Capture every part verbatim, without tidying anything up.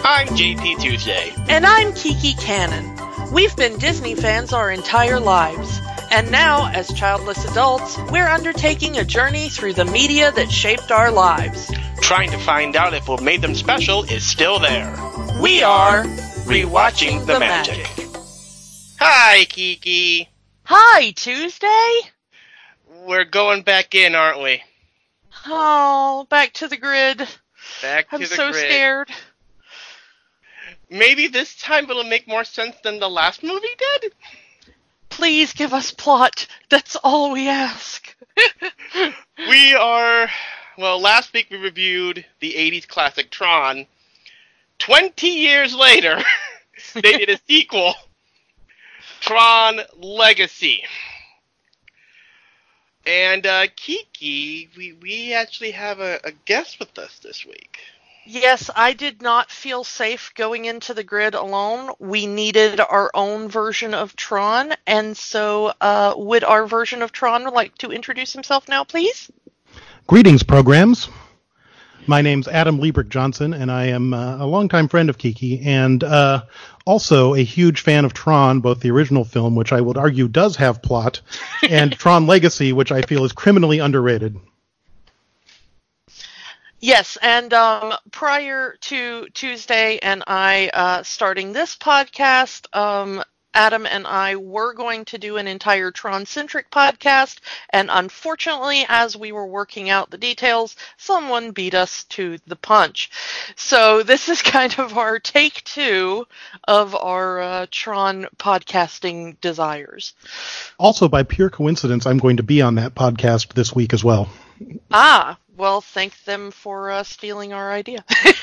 I'm J P Tuesday. And I'm Kiki Cannon. We've been Disney fans our entire lives. And now, as childless adults, we're undertaking a journey through the media that shaped our lives. Trying to find out if what made them special is still there. We are Rewatching the Magic. Hi, Kiki. Hi, Tuesday. We're going back in, aren't we? Oh, back to the grid. Back to I'm the so grid. scared. Maybe this time it'll make more sense than the last movie did? Please give us plot. That's all we ask. We are... Well, last week we reviewed the eighties classic Tron. Twenty years later, they did a sequel, Tron Legacy. And, uh, Kiki, we, we actually have a, a guest with us this week. Yes, I did not feel safe going into the grid alone. We needed our own version of Tron, and so uh, would our version of Tron like to introduce himself now, please? Greetings, programs. My name's Adam Liebrick Johnson, and I am uh, a longtime friend of Kiki, and uh, also a huge fan of Tron, both the original film, which I would argue does have plot, and Tron Legacy, which I feel is criminally underrated. Yes, and um, prior to Tuesday and I uh, starting this podcast, um, Adam and I were going to do an entire Tron-centric podcast, and unfortunately, as we were working out the details, someone beat us to the punch. So this is kind of our take two of our uh, Tron podcasting desires. Also, by pure coincidence, I'm going to be on that podcast this week as well. Ah, well, thank them for uh, stealing our idea.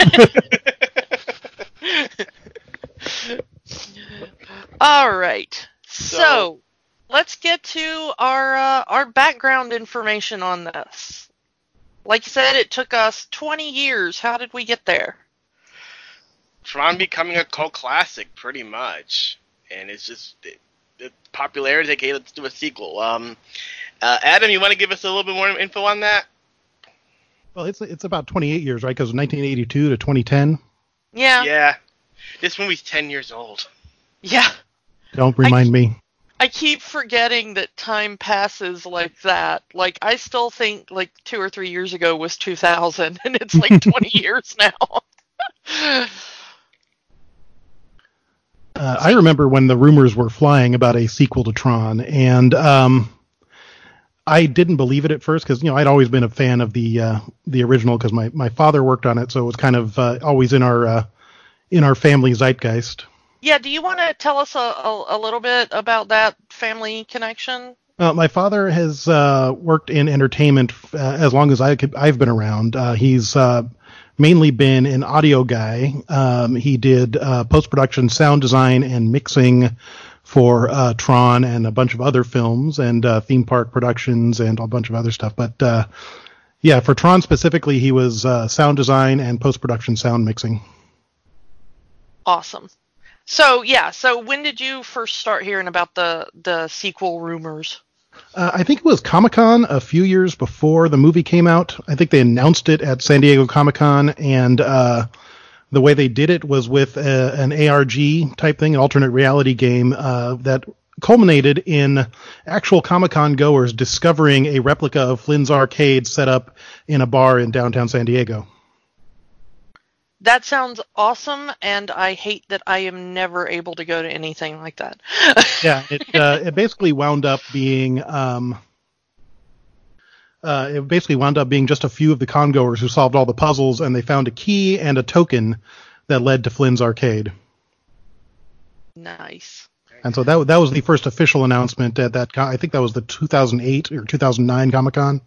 All right, so, so let's get to our uh, our background information on this. Like you said, it took us twenty years. How did we get there? Tron becoming a cult classic, pretty much, and it's just it, the popularity. Okay, let's do a sequel. Um, uh, Adam, you want to give us a little bit more info on that? Well, it's it's about twenty-eight years, right? Because nineteen eighty-two to twenty ten. Yeah. Yeah. This movie's ten years old. Yeah. Don't remind I, me. I keep forgetting that time passes like that. Like, I still think, like, two or three years ago was two thousand, and it's like twenty years now. uh, I remember when the rumors were flying about a sequel to Tron, and um, I didn't believe it at first because, you know, I'd always been a fan of the uh, the original because my, my father worked on it, so it was kind of uh, always in our uh, in our family zeitgeist. Yeah, do you want to tell us a, a, a little bit about that family connection? Uh, my father has uh, worked in entertainment uh, as long as I could, I've been around. Uh, he's uh, mainly been an audio guy. Um, he did uh, post-production sound design and mixing for uh, Tron and a bunch of other films and uh, theme park productions and a bunch of other stuff. But uh, yeah, for Tron specifically, he was uh, sound design and post-production sound mixing. Awesome. So, yeah, so when did you first start hearing about the, the sequel rumors? Uh, I think it was Comic-Con a few years before the movie came out. I think they announced it at San Diego Comic-Con, and uh, the way they did it was with a, an A R G type thing, an alternate reality game uh, that culminated in actual Comic-Con goers discovering a replica of Flynn's Arcade set up in a bar in downtown San Diego. That sounds awesome, and I hate that I am never able to go to anything like that. Yeah, it uh, it basically wound up being um, uh, it basically wound up being just a few of the con-goers who solved all the puzzles, and they found a key and a token that led to Flynn's Arcade. Nice. And so that that was the first official announcement at that. I think that was the two thousand eight or two thousand nine Comic-Con.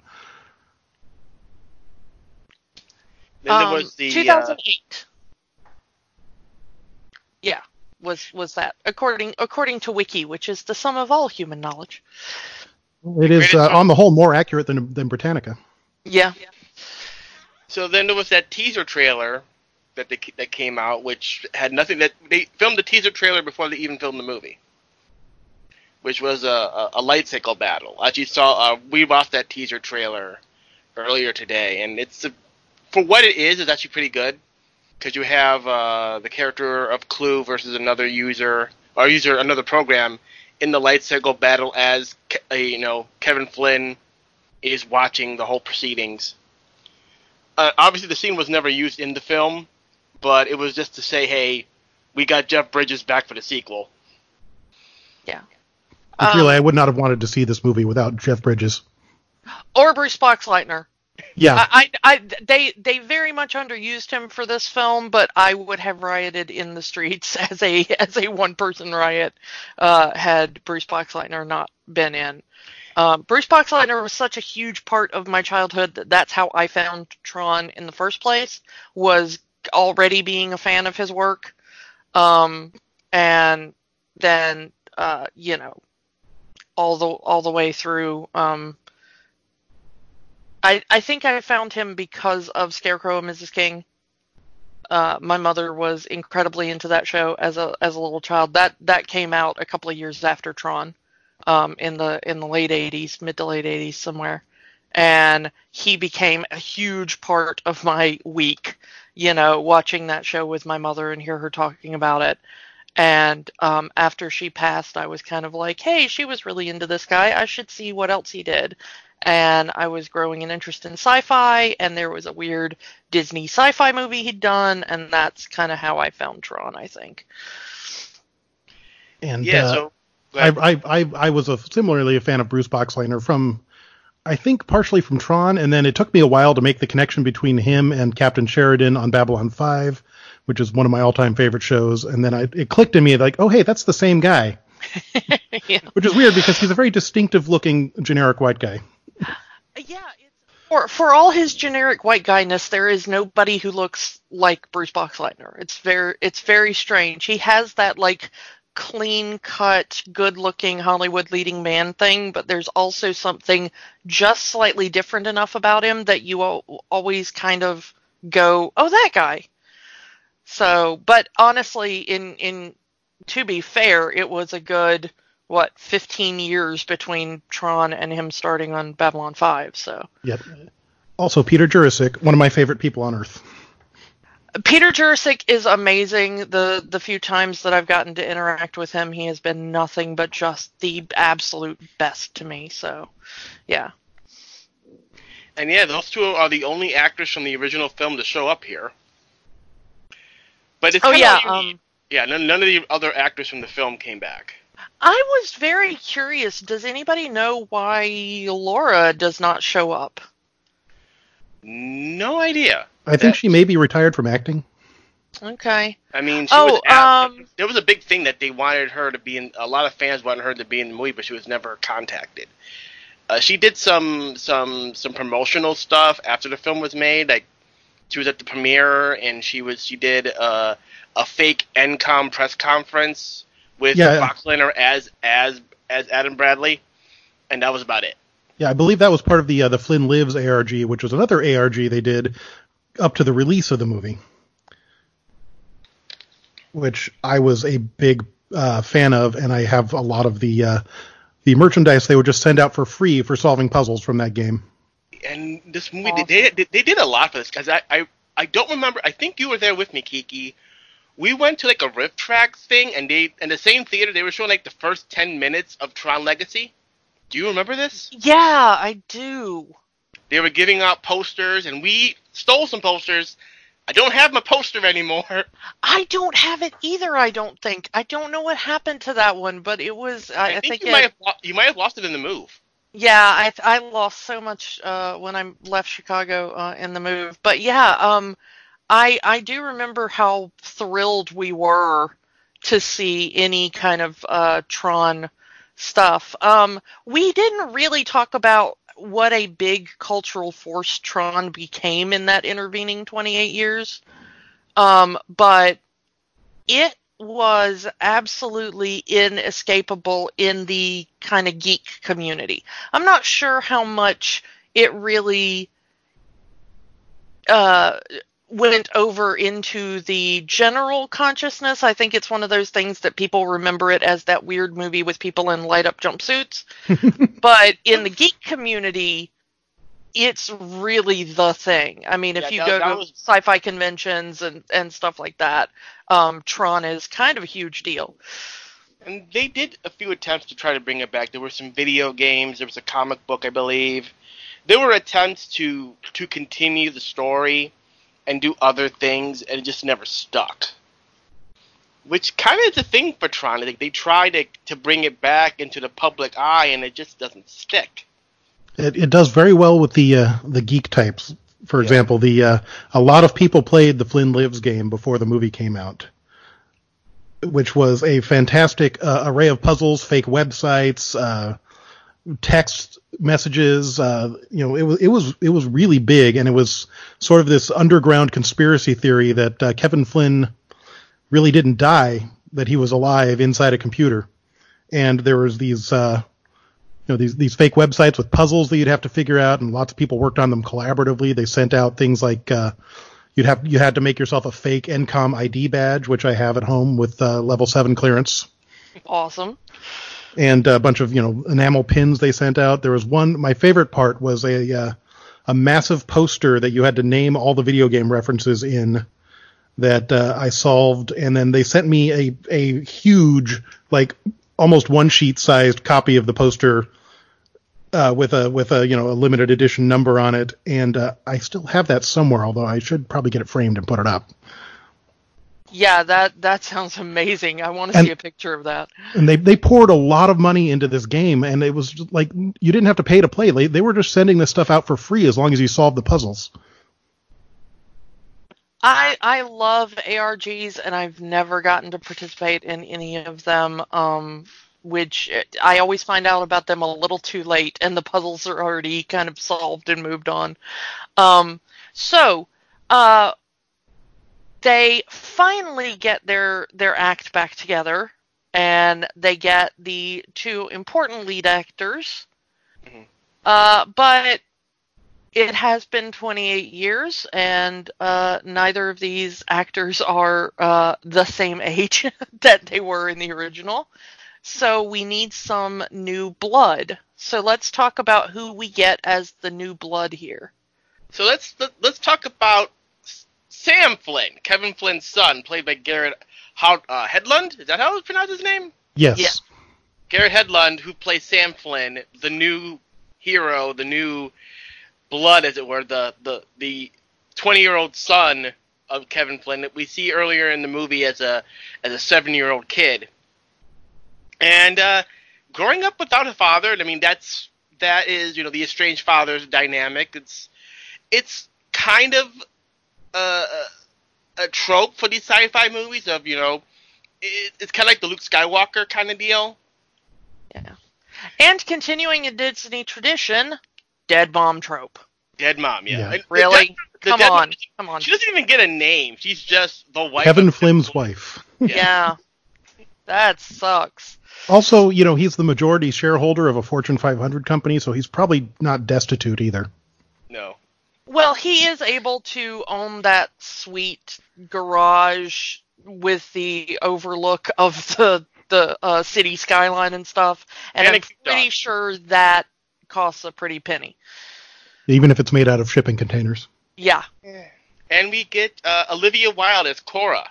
Then there was the, two thousand eight. Uh, yeah, was was that according according to Wiki, which is the sum of all human knowledge. It is uh, on the whole more accurate than than Britannica. Yeah. So then there was that teaser trailer that they, that came out, which had nothing. That they filmed the teaser trailer before they even filmed the movie, which was a, a, a light cycle battle. As you saw, uh, we watched that teaser trailer earlier today, and it's a, for what it is, it's actually pretty good. because you have uh, the character of Clue versus another user, or user another program in the Light Cycle battle as uh, you know Kevin Flynn is watching the whole proceedings. Uh, obviously, the scene was never used in the film, but it was just to say, hey, we got Jeff Bridges back for the sequel. Yeah. Which Um, really, I would not have wanted to see this movie without Jeff Bridges. Or Bruce Boxleitner. Yeah. I, I, I, they, they very much underused him for this film, but I would have rioted in the streets as a, as a one-person riot, uh, had Bruce Boxleitner not been in. Um, Bruce Boxleitner was such a huge part of my childhood that that's how I found Tron in the first place, was already being a fan of his work. Um, and then, uh, you know, all the, all the way through, um, I, I think I found him because of Scarecrow and Missus King. Uh, my mother was incredibly into that show as a, as a little child. That, that came out a couple of years after Tron. Um, in the in the late eighties, mid to late eighties somewhere, and he became a huge part of my week. You know, watching that show with my mother and hear her talking about it. And um, after she passed, I was kind of like, hey, she was really into this guy. I should see what else he did. And I was growing an interest in sci-fi, and there was a weird Disney sci-fi movie he'd done, and that's kind of how I found Tron, I think. And yeah, uh, so. I, I, I, I was a, similarly a fan of Bruce Boxleitner from, I think, partially from Tron, and then it took me a while to make the connection between him and Captain Sheridan on Babylon five, which is one of my all-time favorite shows, and then I, it clicked in me like, oh, hey, that's the same guy. Yeah. Which is weird because he's a very distinctive-looking generic white guy. Yeah, it's, for, for all his generic white guyness, there is nobody who looks like Bruce Boxleitner. It's very, it's very strange. He has that, like, clean-cut, good-looking Hollywood leading man thing, but there's also something just slightly different enough about him that you al- always kind of go, oh, that guy. So, but honestly, in, in to be fair, it was a good, what, fifteen years between Tron and him starting on Babylon five, so. Yep. Also, Peter Jurasik, one of my favorite people on Earth. Peter Jurasik is amazing. The the few times that I've gotten to interact with him, he has been nothing but just the absolute best to me. So, yeah. And yeah, those two are the only actors from the original film to show up here. But it's oh kind yeah, of um, yeah. None, none of the other actors from the film came back. I was very curious. Does anybody know why Laura does not show up? No idea. I think she may be retired from acting. Okay. I mean, she oh, was at, um, there was a big thing that they wanted her to be in. A lot of fans wanted her to be in the movie, but she was never contacted. Uh, she did some some some promotional stuff after the film was made. Like she was at the premiere, and she was she did uh, a fake N COM press conference with yeah. Boxleitner as as as Adam Bradley, and that was about it. Yeah, I believe that was part of the uh, the Flynn Lives A R G, which was another A R G they did up to the release of the movie, which I was a big uh, fan of, and I have a lot of the uh, the merchandise they would just send out for free for solving puzzles from that game. And this movie, awesome. they, they they did a lot for this, because I, I I don't remember. I think you were there with me, Kiki. We went to like a Rift Tracks thing, and they in the same theater they were showing like the first ten minutes of Tron Legacy. Do you remember this? Yeah, I do. They were giving out posters, and we stole some posters. I don't have my poster anymore. I don't have it either, I don't think. I don't know what happened to that one, but it was... I, I, I think, think you, it, might have lo- you might have lost it in the move. Yeah, I I lost so much uh, when I left Chicago uh, in the move. But yeah, um, I I do remember how thrilled we were to see any kind of uh, Tron stuff. Um, we didn't really talk about what a big cultural force Tron became in that intervening twenty-eight years. Um, but it was absolutely inescapable in the kind of geek community. I'm not sure how much it really uh, went over into the general consciousness. I think it's one of those things that people remember it as that weird movie with people in light-up jumpsuits. But in the geek community, it's really the thing. I mean, if Yeah, you that- go that to was- sci-fi conventions and, and stuff like that, um, Tron is kind of a huge deal. And they did a few attempts to try to bring it back. There were some video games. There was a comic book, I believe. There were attempts to to continue the story and do other things, and it just never stuck. Which kind of is a thing for Tron. Like, they try to to bring it back into the public eye, and it just doesn't stick. It, it does very well with the uh, the geek types. For Yeah. example, the uh, a lot of people played the Flynn Lives game before the movie came out, which was a fantastic uh, array of puzzles, fake websites, uh, text messages. Uh, you know, it was it was it was really big, and it was sort of this underground conspiracy theory that uh, Kevin Flynn really didn't die, that he was alive inside a computer, and there was these. Uh, You know, these these fake websites with puzzles that you'd have to figure out, and lots of people worked on them collaboratively. They sent out things like uh, you'd have you had to make yourself a fake N COM I D badge, which I have at home with uh, level seven clearance, Awesome. and a bunch of you know enamel pins they sent out. There was one. My favorite part was a uh, a massive poster that you had to name all the video game references in that uh, I solved, and then they sent me a a huge, like almost one sheet sized copy of the poster. Uh, with a with a you know a limited edition number on it, and uh, I still have that somewhere. Although I should probably get it framed and put it up. Yeah, that that sounds amazing. I want to And- see a picture of that. And they they poured a lot of money into this game, and it was just like you didn't have to pay to play. They they were just sending this stuff out for free as long as you solved the puzzles. I I love A R Gs, and I've never gotten to participate in any of them. Um, which I always find out about them a little too late, and the puzzles are already kind of solved and moved on. Um, so, uh, they finally get their their act back together, and they get the two important lead actors. Mhm. Uh, but it has been twenty-eight years, and uh, neither of these actors are uh, the same age that they were in the original. So we need some new blood. So let's talk about who we get as the new blood here. So let's let, let's talk about Sam Flynn, Kevin Flynn's son, played by Garrett How, uh, Hedlund. Is that how you pronounce his name? Yes. Yeah. Garrett Hedlund, who plays Sam Flynn, the new hero, the new blood, as it were, the the the twenty-year-old son of Kevin Flynn that we see earlier in the movie as a as a seven-year-old kid. And uh, growing up without a father, I mean, that's that is you know the estranged father's dynamic. It's it's kind of a, a trope for these sci-fi movies of you know it, it's kind of like the Luke Skywalker kind of deal. Yeah. And continuing a Disney tradition, dead mom trope. Dead mom, yeah. Yeah. And the Really? dead- the Come dead mom- on. Come on. She doesn't even get a name. She's just the wife. Kevin of Flynn's wife. Yeah. That sucks. Also, you know, he's the majority shareholder of a Fortune five hundred company, so he's probably not destitute either. No. Well, he is able to own that sweet garage with the overlook of the the uh, city skyline and stuff, and, And I'm a cute pretty dog. sure that costs a pretty penny. Even if it's made out of shipping containers. Yeah. And we get uh, Olivia Wilde as Cora.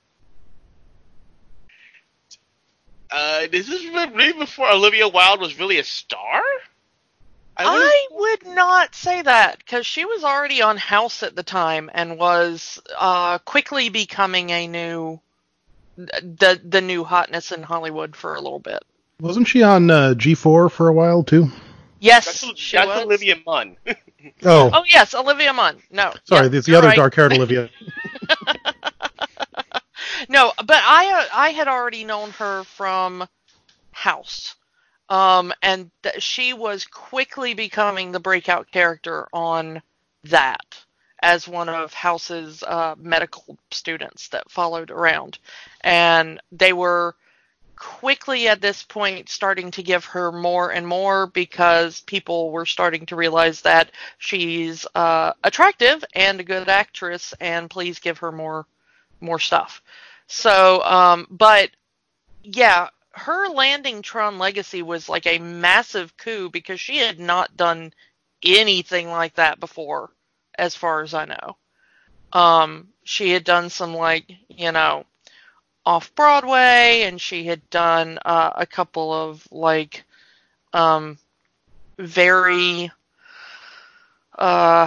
Uh, this is really before Olivia Wilde was really a star? I wouldn't- I would not say that, because she was already on House at the time and was uh, quickly becoming a new the the new hotness in Hollywood for a little bit. Wasn't she on uh, G four for a while, too? Yes, that's she that's was. Olivia Munn. Oh, Oh yes, Olivia Munn. No, sorry, yeah, there's the you're other right. dark-haired Olivia. No, but I uh, I had already known her from House, um, and th- she was quickly becoming the breakout character on that as one of House's uh, medical students that followed around, and they were quickly at this point starting to give her more and more because people were starting to realize that she's uh, attractive and a good actress, and please give her more more stuff. So, um, but yeah, her landing Tron Legacy was like a massive coup because she had not done anything like that before, as far as I know. Um, she had done some, like, you know, off-Broadway, and she had done uh, a couple of, like, um, very uh,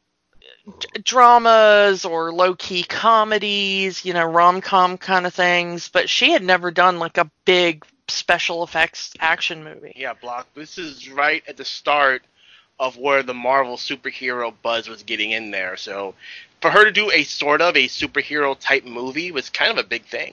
d- dramas or low-key comedies, you know, rom-com kind of things, but she had never done, like, a big special effects action movie. Yeah, Block. This is right at the start of where the Marvel superhero buzz was getting in there. So for her to do a sort of a superhero type movie was kind of a big thing.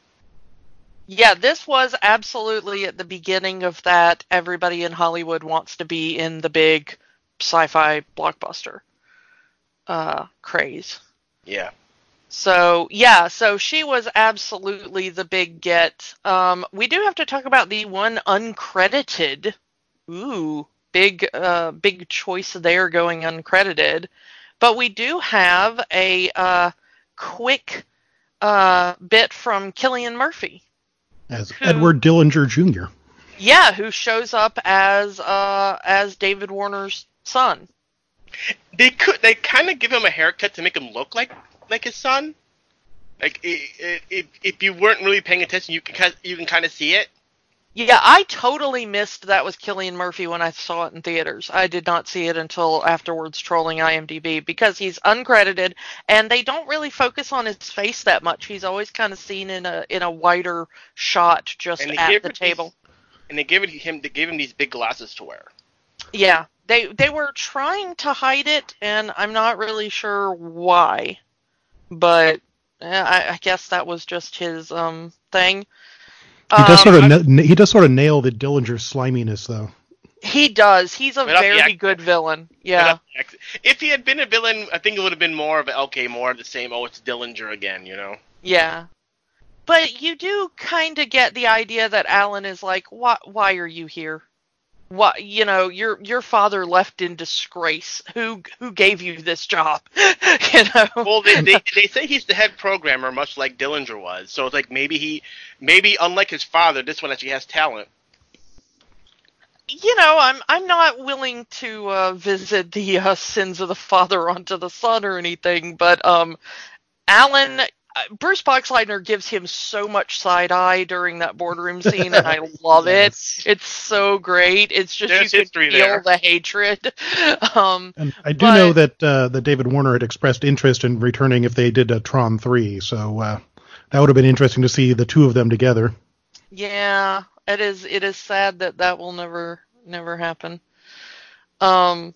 Yeah, this was absolutely at the beginning of that everybody in Hollywood wants to be in the big sci-fi blockbuster uh, craze. Yeah. So, yeah, so she was absolutely the big get. Um, we do have to talk about the one uncredited. Ooh, big, uh, big choice there going uncredited. But we do have a uh, quick uh, bit from Cillian Murphy. As who, Edward Dillinger Junior Yeah, who shows up as uh, as David Warner's son. They could. They kind of give him a haircut to make him look like like his son. Like if if you weren't really paying attention, you can you can kind of see it. Yeah, I totally missed that was Cillian Murphy when I saw it in theaters. I did not see it until afterwards trolling IMDb because he's uncredited and they don't really focus on his face that much. He's always kind of seen in a in a wider shot just at the table. These, and they gave it him they gave him these big glasses to wear. Yeah, they they were trying to hide it, and I'm not really sure why, but I, I guess that was just his um thing. He does um, sort of na- he does sort of nail the Dillinger sliminess, though. He does. He's a Without very good villain. Yeah. If he had been a villain, I think it would have been more of a, okay, more of the same. Oh, it's Dillinger again, you know. Yeah. But you do kind of get the idea that Alan is like, why? Why are you here? What, you know, your your father left in disgrace. Who who gave you this job? you know. Well, they, they they say he's the head programmer, much like Dillinger was. So it's like maybe he, maybe unlike his father, this one actually has talent. You know, I'm I'm not willing to uh, visit the uh, sins of the father onto the son or anything, but um, Alan. Bruce Boxleitner gives him so much side eye during that boardroom scene, and I love yes. it. It's so great. It's just There's you can feel there. the hatred. Um, and I do but, know that uh, that David Warner had expressed interest in returning if they did a Tron three, so uh, that would have been interesting to see the two of them together. Yeah, it is. It is sad that that will never never happen. Um.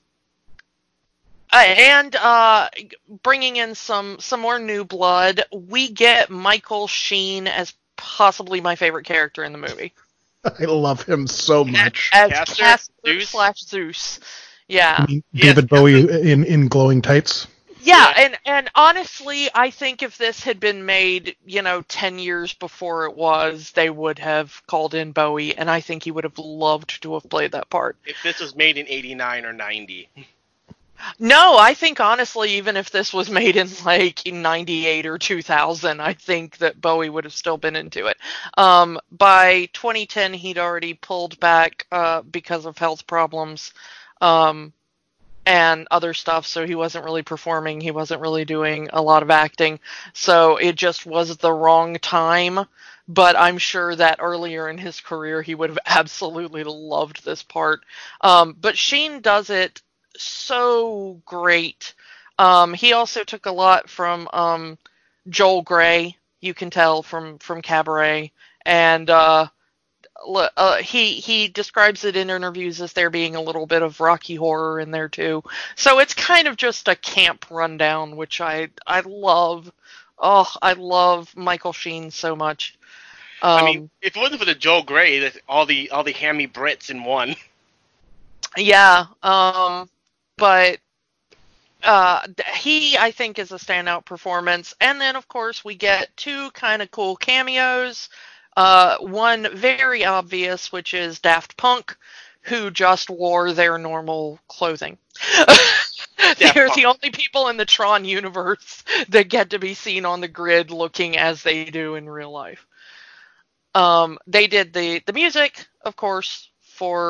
Uh, and uh, bringing in some, some more new blood, we get Michael Sheen as possibly my favorite character in the movie. I love him so much. As Castor, Castor Zeus? slash Zeus. Yeah. I mean, David yes, Bowie in, in glowing tights. Yeah, and, and honestly, I think if this had been made, you know, ten years before it was, they would have called in Bowie, and I think he would have loved to have played that part. If this was made in eighty-nine or ninety. No, I think honestly, even if this was made in like ninety-eight or two thousand, I think that Bowie would have still been into it. Um, by twenty ten, he'd already pulled back uh, because of health problems um, and other stuff, so he wasn't really performing. He wasn't really doing a lot of acting, so it just was the wrong time. But I'm sure that earlier in his career, he would have absolutely loved this part. Um, but Sheen does it so great. Um, he also took a lot from um, Joel Grey, you can tell from, from Cabaret, and uh, uh, he he describes it in interviews as there being a little bit of Rocky Horror in there too. So it's kind of just a camp rundown, which I I love. Oh, I love Michael Sheen so much. Um, I mean, if it wasn't for the Joel Grey, that all the all the hammy Brits in one. Yeah. Um. But uh, he, I think, is a standout performance. And then, of course, we get two kind of cool cameos. Uh, one very obvious, which is Daft Punk, who just wore their normal clothing. They're the only people in the Tron universe that get to be seen on the grid looking as they do in real life. Um, they did the, the music, of course, for...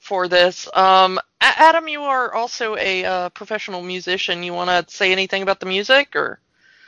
for this. Um, A- Adam, you are also a uh, professional musician. You want to say anything about the music, or?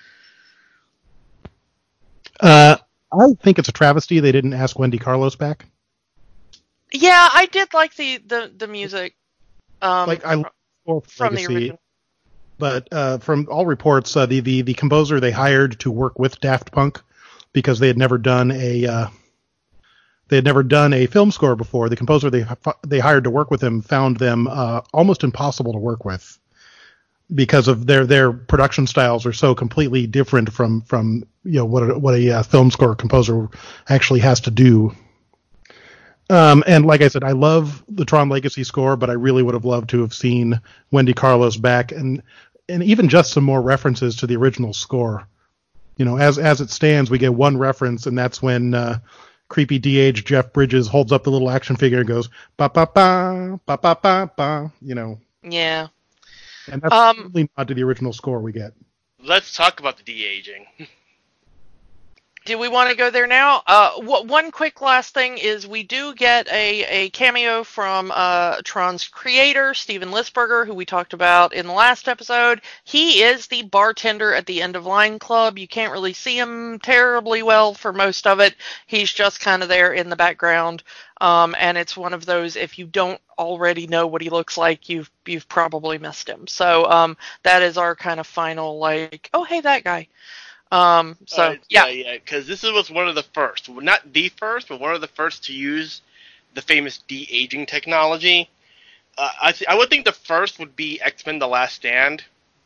Uh, I think it's a travesty they didn't ask Wendy Carlos back. Yeah, I did like the the the music. Um, like I love from Legacy, the original. But uh, from all reports, uh, the, the the composer they hired to work with Daft Punk, because they had never done a uh, they had never done a film score before. The composer they they hired to work with him found them uh, almost impossible to work with, because of their their production styles are so completely different from from you know what a, what a uh, film score composer actually has to do. Um, and like I said, I love the Tron Legacy score, but I really would have loved to have seen Wendy Carlos back, and and even just some more references to the original score. You know, as as it stands, we get one reference, and that's when uh, creepy de-aged Jeff Bridges holds up the little action figure and goes ba ba ba ba ba ba ba. You know. Yeah. And that's Um, really not to the original score we get. Let's talk about the de-aging. Do we want to go there now? Uh, w- one quick last thing is we do get a, a cameo from uh, Tron's creator, Steven Lisberger, who we talked about in the last episode. He is the bartender at the End of Line Club. You can't really see him terribly well for most of it. He's just kind of there in the background. Um, and it's one of those, if you don't already know what he looks like, you've you've probably missed him. So um, that is our kind of final, like, oh, hey, that guy. Um, so, uh, yeah. yeah, because this was one of the first, not the first, but one of the first to use the famous de-aging technology. Uh, I, th- I would think the first would be X-Men: The Last Stand,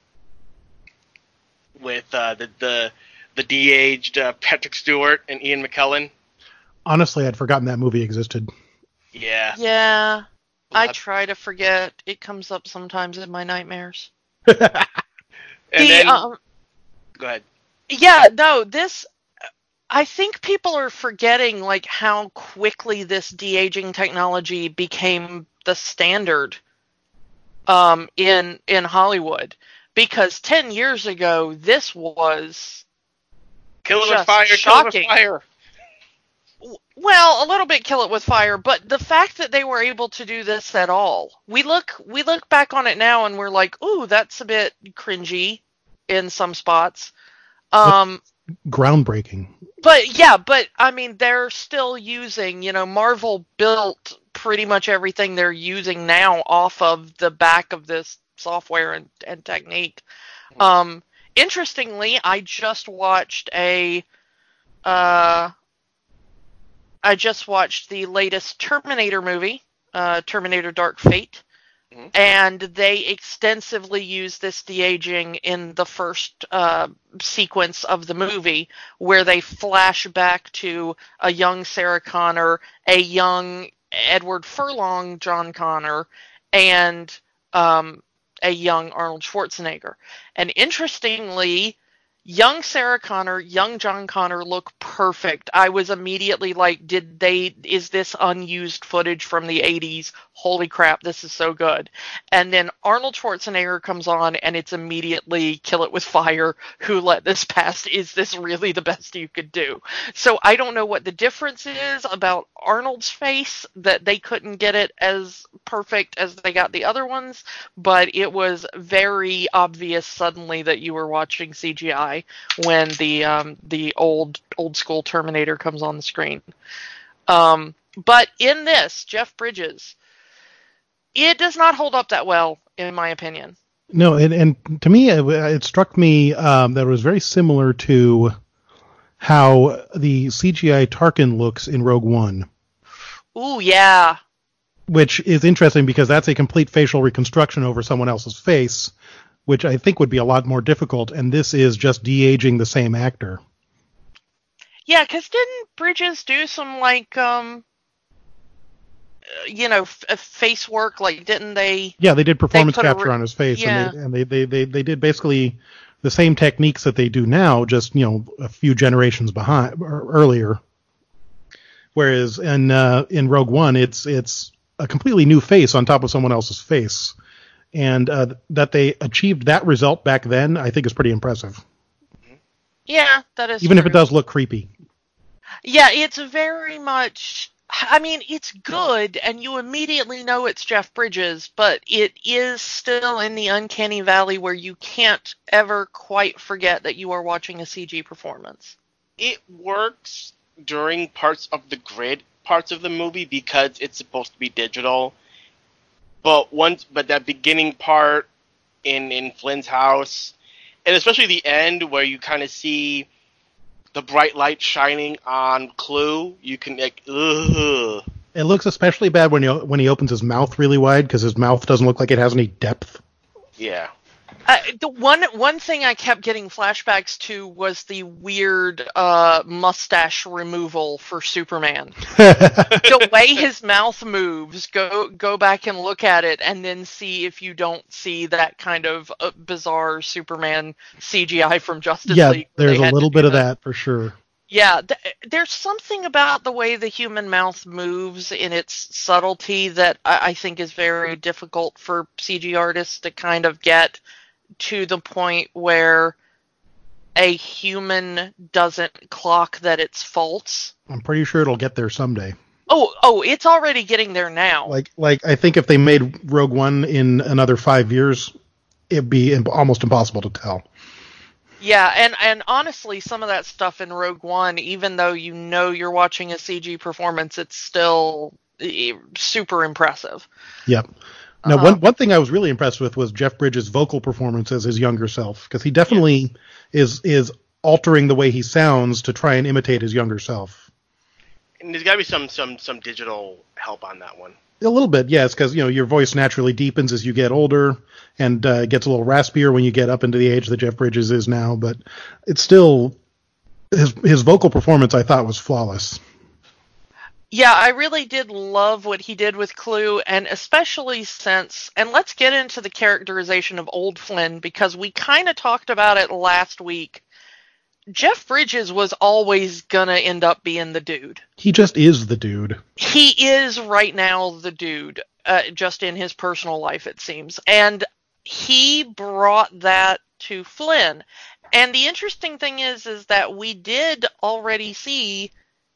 with uh, the the the de-aged uh, Patrick Stewart and Ian McKellen. Honestly, I'd forgotten that movie existed. Yeah. Yeah. I Lot- try to forget. It comes up sometimes in my nightmares. And The, then, um, go ahead. yeah, no, this, I think people are forgetting, like, how quickly this de-aging technology became the standard um, in in Hollywood. Because ten years ago, this was, Kill it with just fire, kill it shocking. with fire. well, a little bit kill it with fire, but the fact that they were able to do this at all, we look we look back on it now and we're like, ooh, that's a bit cringy in some spots. Um, Groundbreaking. but yeah, but I mean, they're still using, you know, Marvel built pretty much everything they're using now off of the back of this software and, and technique. Um, interestingly, I just watched a, uh, I just watched the latest Terminator movie, uh, Terminator Dark Fate. Mhm. And they extensively use this de-aging in the first uh, sequence of the movie, where they flash back to a young Sarah Connor, a young Edward Furlong John Connor, and um, a young Arnold Schwarzenegger. And interestingly, young Sarah Connor, young John Connor look perfect. I was immediately like, did they, is this unused footage from the eighties? Holy crap, this is so good. And then Arnold Schwarzenegger comes on and it's immediately kill it with fire. Who let this pass? Is this really the best you could do? So I don't know what the difference is about Arnold's face, that they couldn't get it as perfect as they got the other ones, but it was very obvious suddenly that you were watching C G I when the um, the old old school Terminator comes on the screen. Um, but in this, Jeff Bridges, it does not hold up that well, in my opinion. No, and, and to me, it, it struck me um, that it was very similar to how the C G I Tarkin looks in Rogue One. Ooh, yeah. Which is interesting because that's a complete facial reconstruction over someone else's face, which I think would be a lot more difficult, and this is just de-aging the same actor. Yeah, because didn't Bridges do some, like, um, you know, f- face work? Like, didn't they? Yeah, they did performance They put a capture re- on his face, yeah. and, they, and they, they, they, they did basically the same techniques that they do now, just, you know, a few generations behind or earlier. Whereas in uh, in Rogue One, it's it's a completely new face on top of someone else's face, and uh, that they achieved that result back then, I think, is pretty impressive. Yeah, that is Even true. if it does look creepy. Yeah, it's very much I mean, it's good, and you immediately know it's Jeff Bridges, but it is still in the uncanny valley where you can't ever quite forget that you are watching a C G performance. It works during parts of the grid parts of the movie because it's supposed to be digital. But once, but that beginning part in, in Flynn's house, and especially the end where you kind of see the bright light shining on Clue, you can like, ugh. It looks especially bad when he when he opens his mouth really wide because his mouth doesn't look like it has any depth. Yeah. Uh, the one one thing I kept getting flashbacks to was the weird uh, mustache removal for Superman. The way his mouth moves, go go back and look at it, and then see if you don't see that kind of uh, bizarre Superman C G I from Justice yeah, League. There's a little bit of that. that for sure. Yeah, th- there's something about the way the human mouth moves in its subtlety that I, I think is very difficult for C G artists to kind of get to the point where a human doesn't clock that it's false. I'm pretty sure it'll get there someday. Oh, oh, it's already getting there now. Like, like I think if they made Rogue One in another five years, it'd be imp- almost impossible to tell. Yeah, and, and honestly, some of that stuff in Rogue One, even though you know you're watching a C G performance, it's still super impressive. Yep. Now, Uh-huh. one one thing I was really impressed with was Jeff Bridges' vocal performance as his younger self, because he definitely yeah. is is altering the way he sounds to try and imitate his younger self. And there's got to be some, some, some digital help on that one. A little bit, yes, because you know your voice naturally deepens as you get older, and uh, gets a little raspier when you get up into the age that Jeff Bridges is now. But it's still his his vocal performance I thought was flawless. Yeah, I really did love what he did with Clue, and especially since, and let's get into the characterization of Old Flynn, because we kind of talked about it last week. Jeff Bridges was always gonna end up being the dude. He just is the dude. He is right now the dude, uh, just in his personal life, it seems. And he brought that to Flynn. And the interesting thing is, is that we did already see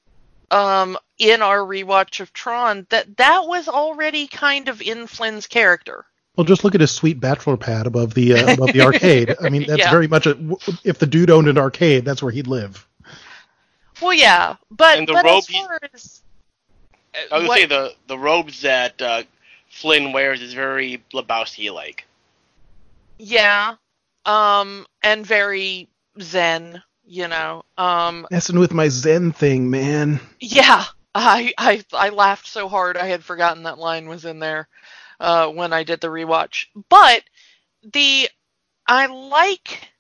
Um, in our rewatch of Tron, that that was already kind of in Flynn's character. Well, just look at his sweet bachelor pad above the uh, above the arcade. I mean, that's yeah. very much a. If the dude owned an arcade, that's where he'd live. Well, yeah, but, and the but robe as far as I would what, say the the robes that uh, Flynn wears is very Lebowski-like. Yeah, um, and very Zen. You know, um, messing with my Zen thing, man. Yeah, I, I I laughed so hard I had forgotten that line was in there uh, when I did the rewatch. But the I like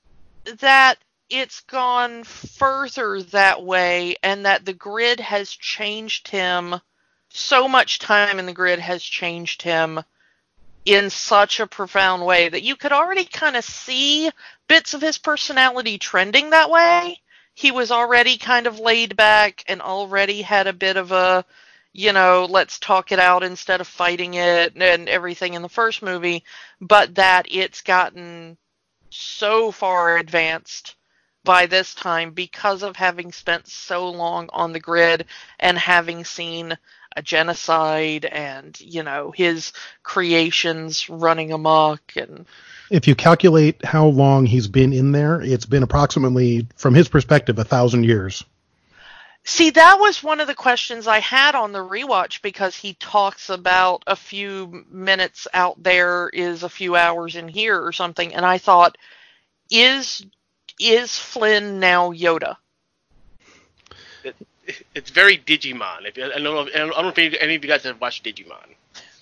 that it's gone further that way, and that the grid has changed him. So much time in the grid has changed him in such a profound way that you could already kind of see bits of his personality trending that way. He was already kind of laid back and already had a bit of a, you know, let's talk it out instead of fighting it and everything in the first movie, but that it's gotten so far advanced by this time because of having spent so long on the grid and having seen a genocide and, you know, his creations running amok. And if you calculate how long he's been in there, it's been approximately, from his perspective, a thousand years. See, that was one of the questions I had on the rewatch, because he talks about a few minutes out there is a few hours in here or something, and I thought, is is Flynn now Yoda? It, it's very Digimon. If I don't know, if, I don't know if any of you guys have watched Digimon.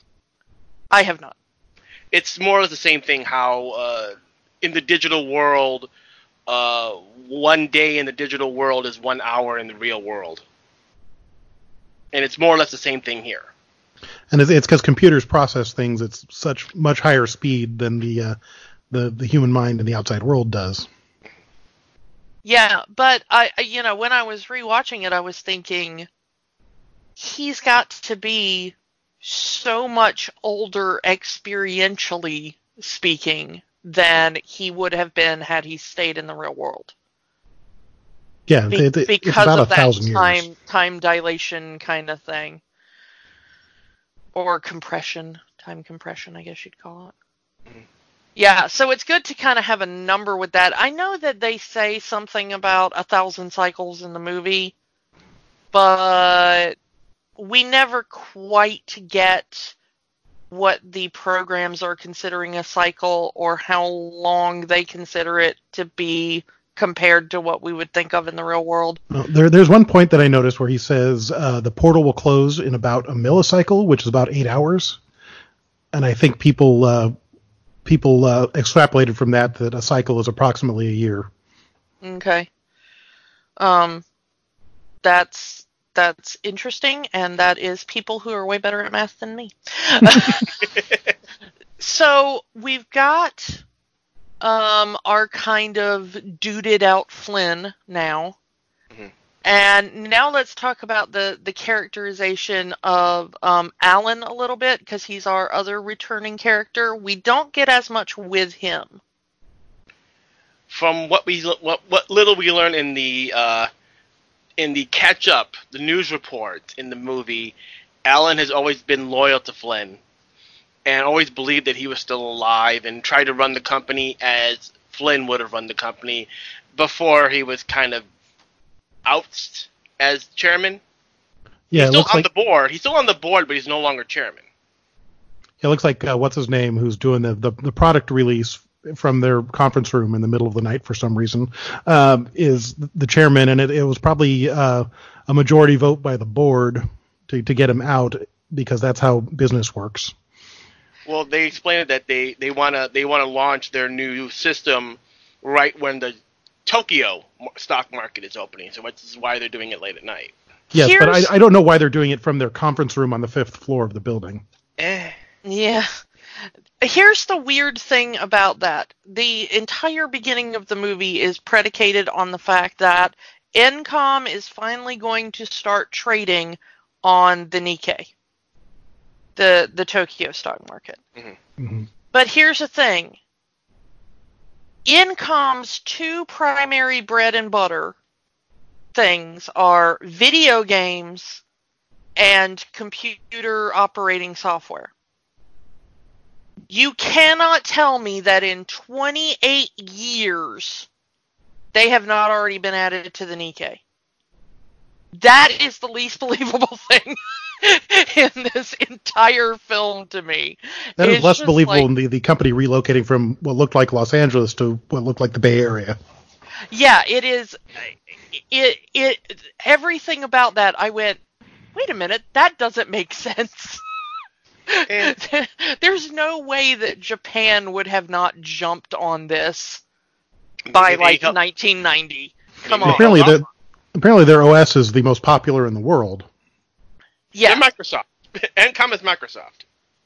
I have not. It's more or less the same thing. How uh, in the digital world, uh, one day in the digital world is one hour in the real world, and it's more or less the same thing here. And it's because computers process things at such much higher speed than the uh, the the human mind in the outside world does. Yeah, but I, you know, when I was rewatching it, I was thinking, he's got to be so much older experientially speaking than he would have been had he stayed in the real world. Yeah, Be- they, they, because it's about of a that thousand time years. time dilation kind of thing, or compression, time compression, I guess you'd call it. Mhm. Yeah, so it's good to kind of have a number with that. I know that they say something about a thousand cycles in the movie, but we never quite get what the programs are considering a cycle or how long they consider it to be compared to what we would think of in the real world. Well, there, there's one point that I noticed where he says uh, the portal will close in about a millicycle, which is about eight hours. And I think people uh, people uh, extrapolated from that that a cycle is approximately a year. Okay. Um, that's that's interesting, and that is people who are way better at math than me. So we've got um, our kind of duded out Flynn now. Mhm. And now let's talk about the, the characterization of um, Alan a little bit, because he's our other returning character. We don't get as much with him. From what we what what little we learn in the uh, in the catch up, the news report in the movie, Alan has always been loyal to Flynn, and always believed that he was still alive, and tried to run the company as Flynn would have run the company before he was kind of ousted as chairman. Yeah, he's it still looks on like the board. He's still on the board, but he's no longer chairman. it looks like uh, what's his name, who's doing the, the the product release from their conference room in the middle of the night for some reason, um, is the chairman, and it, it was probably uh, a majority vote by the board to to get him out, because that's how business works. Well, they explained that they they wanna they wanna launch their new system right when the Tokyo stock market is opening, so which is why they're doing it late at night. Yes, but Here's- I, I don't know why they're doing it from their conference room on the fifth floor of the building. Eh. Yeah. Here's the weird thing about that. The entire beginning of the movie is predicated on the fact that N COM is finally going to start trading on the Nikkei, the, the Tokyo stock market. Mm-hmm. Mm-hmm. But here's the thing. N COM's two primary bread and butter things are video games and computer operating software. You cannot tell me that in twenty-eight years they have not already been added to the Nikkei. That is the least believable thing in this entire film to me. That is It's less just believable like- than the, the company relocating from what looked like Los Angeles to what looked like the Bay Area. Yeah, it is. It it everything about that. I went, wait a minute, that doesn't make sense. And There's no way that Japan would have not jumped on this by maybe they like help- nineteen ninety. Come Maybe on. Apparently, Hold on. their apparently their O S is the most popular in the world. Yeah. They're Microsoft. N COM is Microsoft.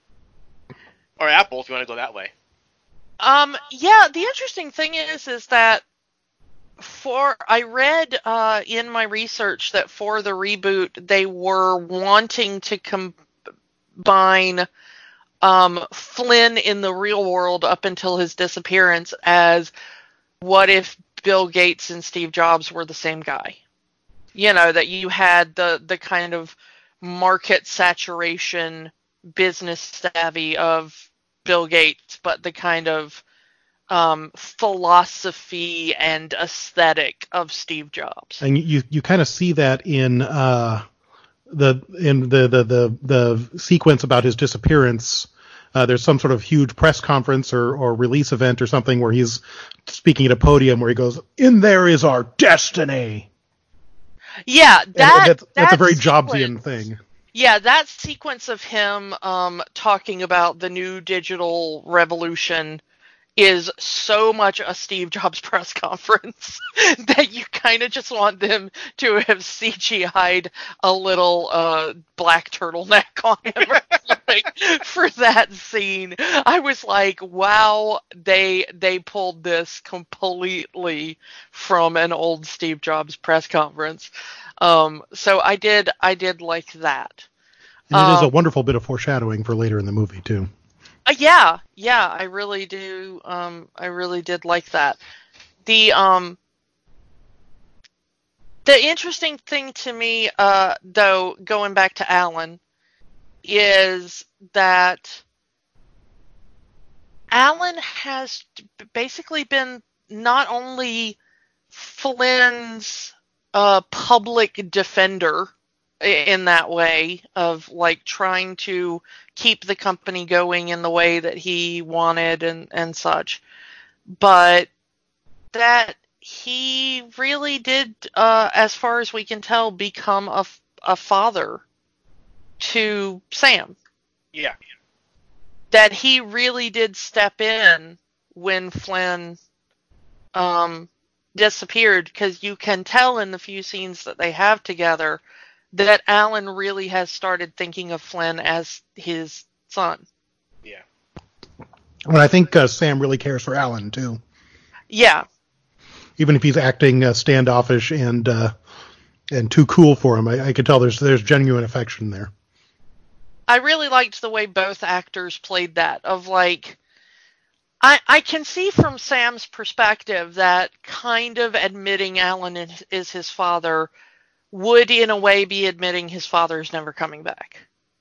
Or Apple, if you want to go that way. Um. Yeah. The interesting thing is, is that for I read uh, in my research that for the reboot they were wanting to combine um, Flynn in the real world up until his disappearance as what if Bill Gates and Steve Jobs were the same guy? You know, that you had the the kind of market saturation, business savvy of Bill Gates, but the kind of um, philosophy and aesthetic of Steve Jobs. And you you kind of see that in uh, the in the, the the the sequence about his disappearance. Uh, there's some sort of huge press conference or, or release event or something where he's speaking at a podium where he goes, "In there is our destiny." Yeah, that And- and that's, that's a that very sequence- Jobsian thing. Yeah, that sequence of him um, talking about the new digital revolution is so much a Steve Jobs press conference that you kind of just want them to have C G I'd a little uh, black turtleneck on him or something for that scene. I was like, wow, they they pulled this completely from an old Steve Jobs press conference. Um, so I did I did like that. And it is a Um, wonderful bit of foreshadowing for later in the movie too. Uh, yeah, yeah, I really do. Um, I really did like that. The um, The interesting thing to me, uh, though, going back to Alan, is that Alan has basically been not only Flynn's uh, public defender in that way of like trying to keep the company going in the way that he wanted and, and such, but that he really did, uh, as far as we can tell, become a, a father to Sam. Yeah. That he really did step in when Flynn um, disappeared, because you can tell in the few scenes that they have together that Alan really has started thinking of Flynn as his son. Yeah. Well, I think uh, Sam really cares for Alan, too. Yeah. Even if he's acting uh, standoffish and uh, and too cool for him, I, I could tell there's there's genuine affection there. I really liked the way both actors played that, of like, I, I can see from Sam's perspective that kind of admitting Alan is his father would in a way be admitting his father is never coming back.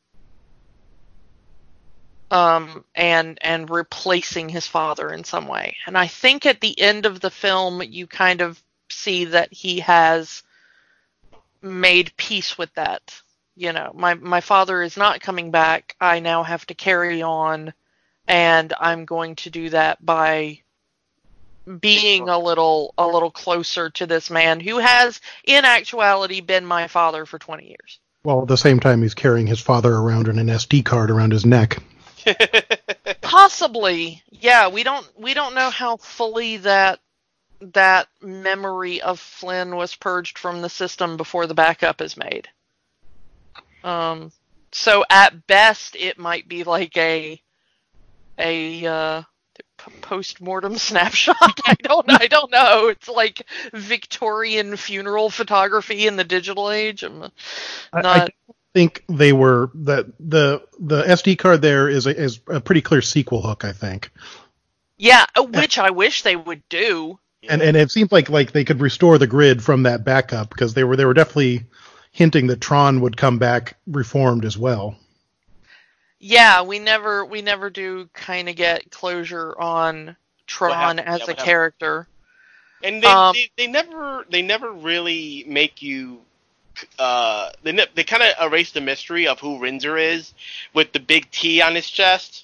Um, and, and replacing his father in some way. And I think at the end of the film, you kind of see that he has made peace with that. You know, my, my father is not coming back. I now have to carry on, and I'm going to do that by being a little a little closer to this man who has, in actuality, been my father for twenty years. Well, at the same time, he's carrying his father around in an S D card around his neck. Possibly, yeah. We don't we don't know how fully that that memory of Flynn was purged from the system before the backup is made. Um, so at best, it might be like a a uh, post-mortem snapshot. I don't I don't know. It's like Victorian funeral photography in the digital age. I'm not. I, I think they were that the the S D card there is a, is a pretty clear sequel hook, I think. Yeah, which I wish they would do. And and it seems like like they could restore the grid from that backup, because they were they were definitely hinting that Tron would come back reformed as well. Yeah, we never we never do kind of get closure on Tron as yeah, a character. And they, um, they they never they never really make you uh they ne- they kind of erase the mystery of who Rinzer is with the big T on his chest.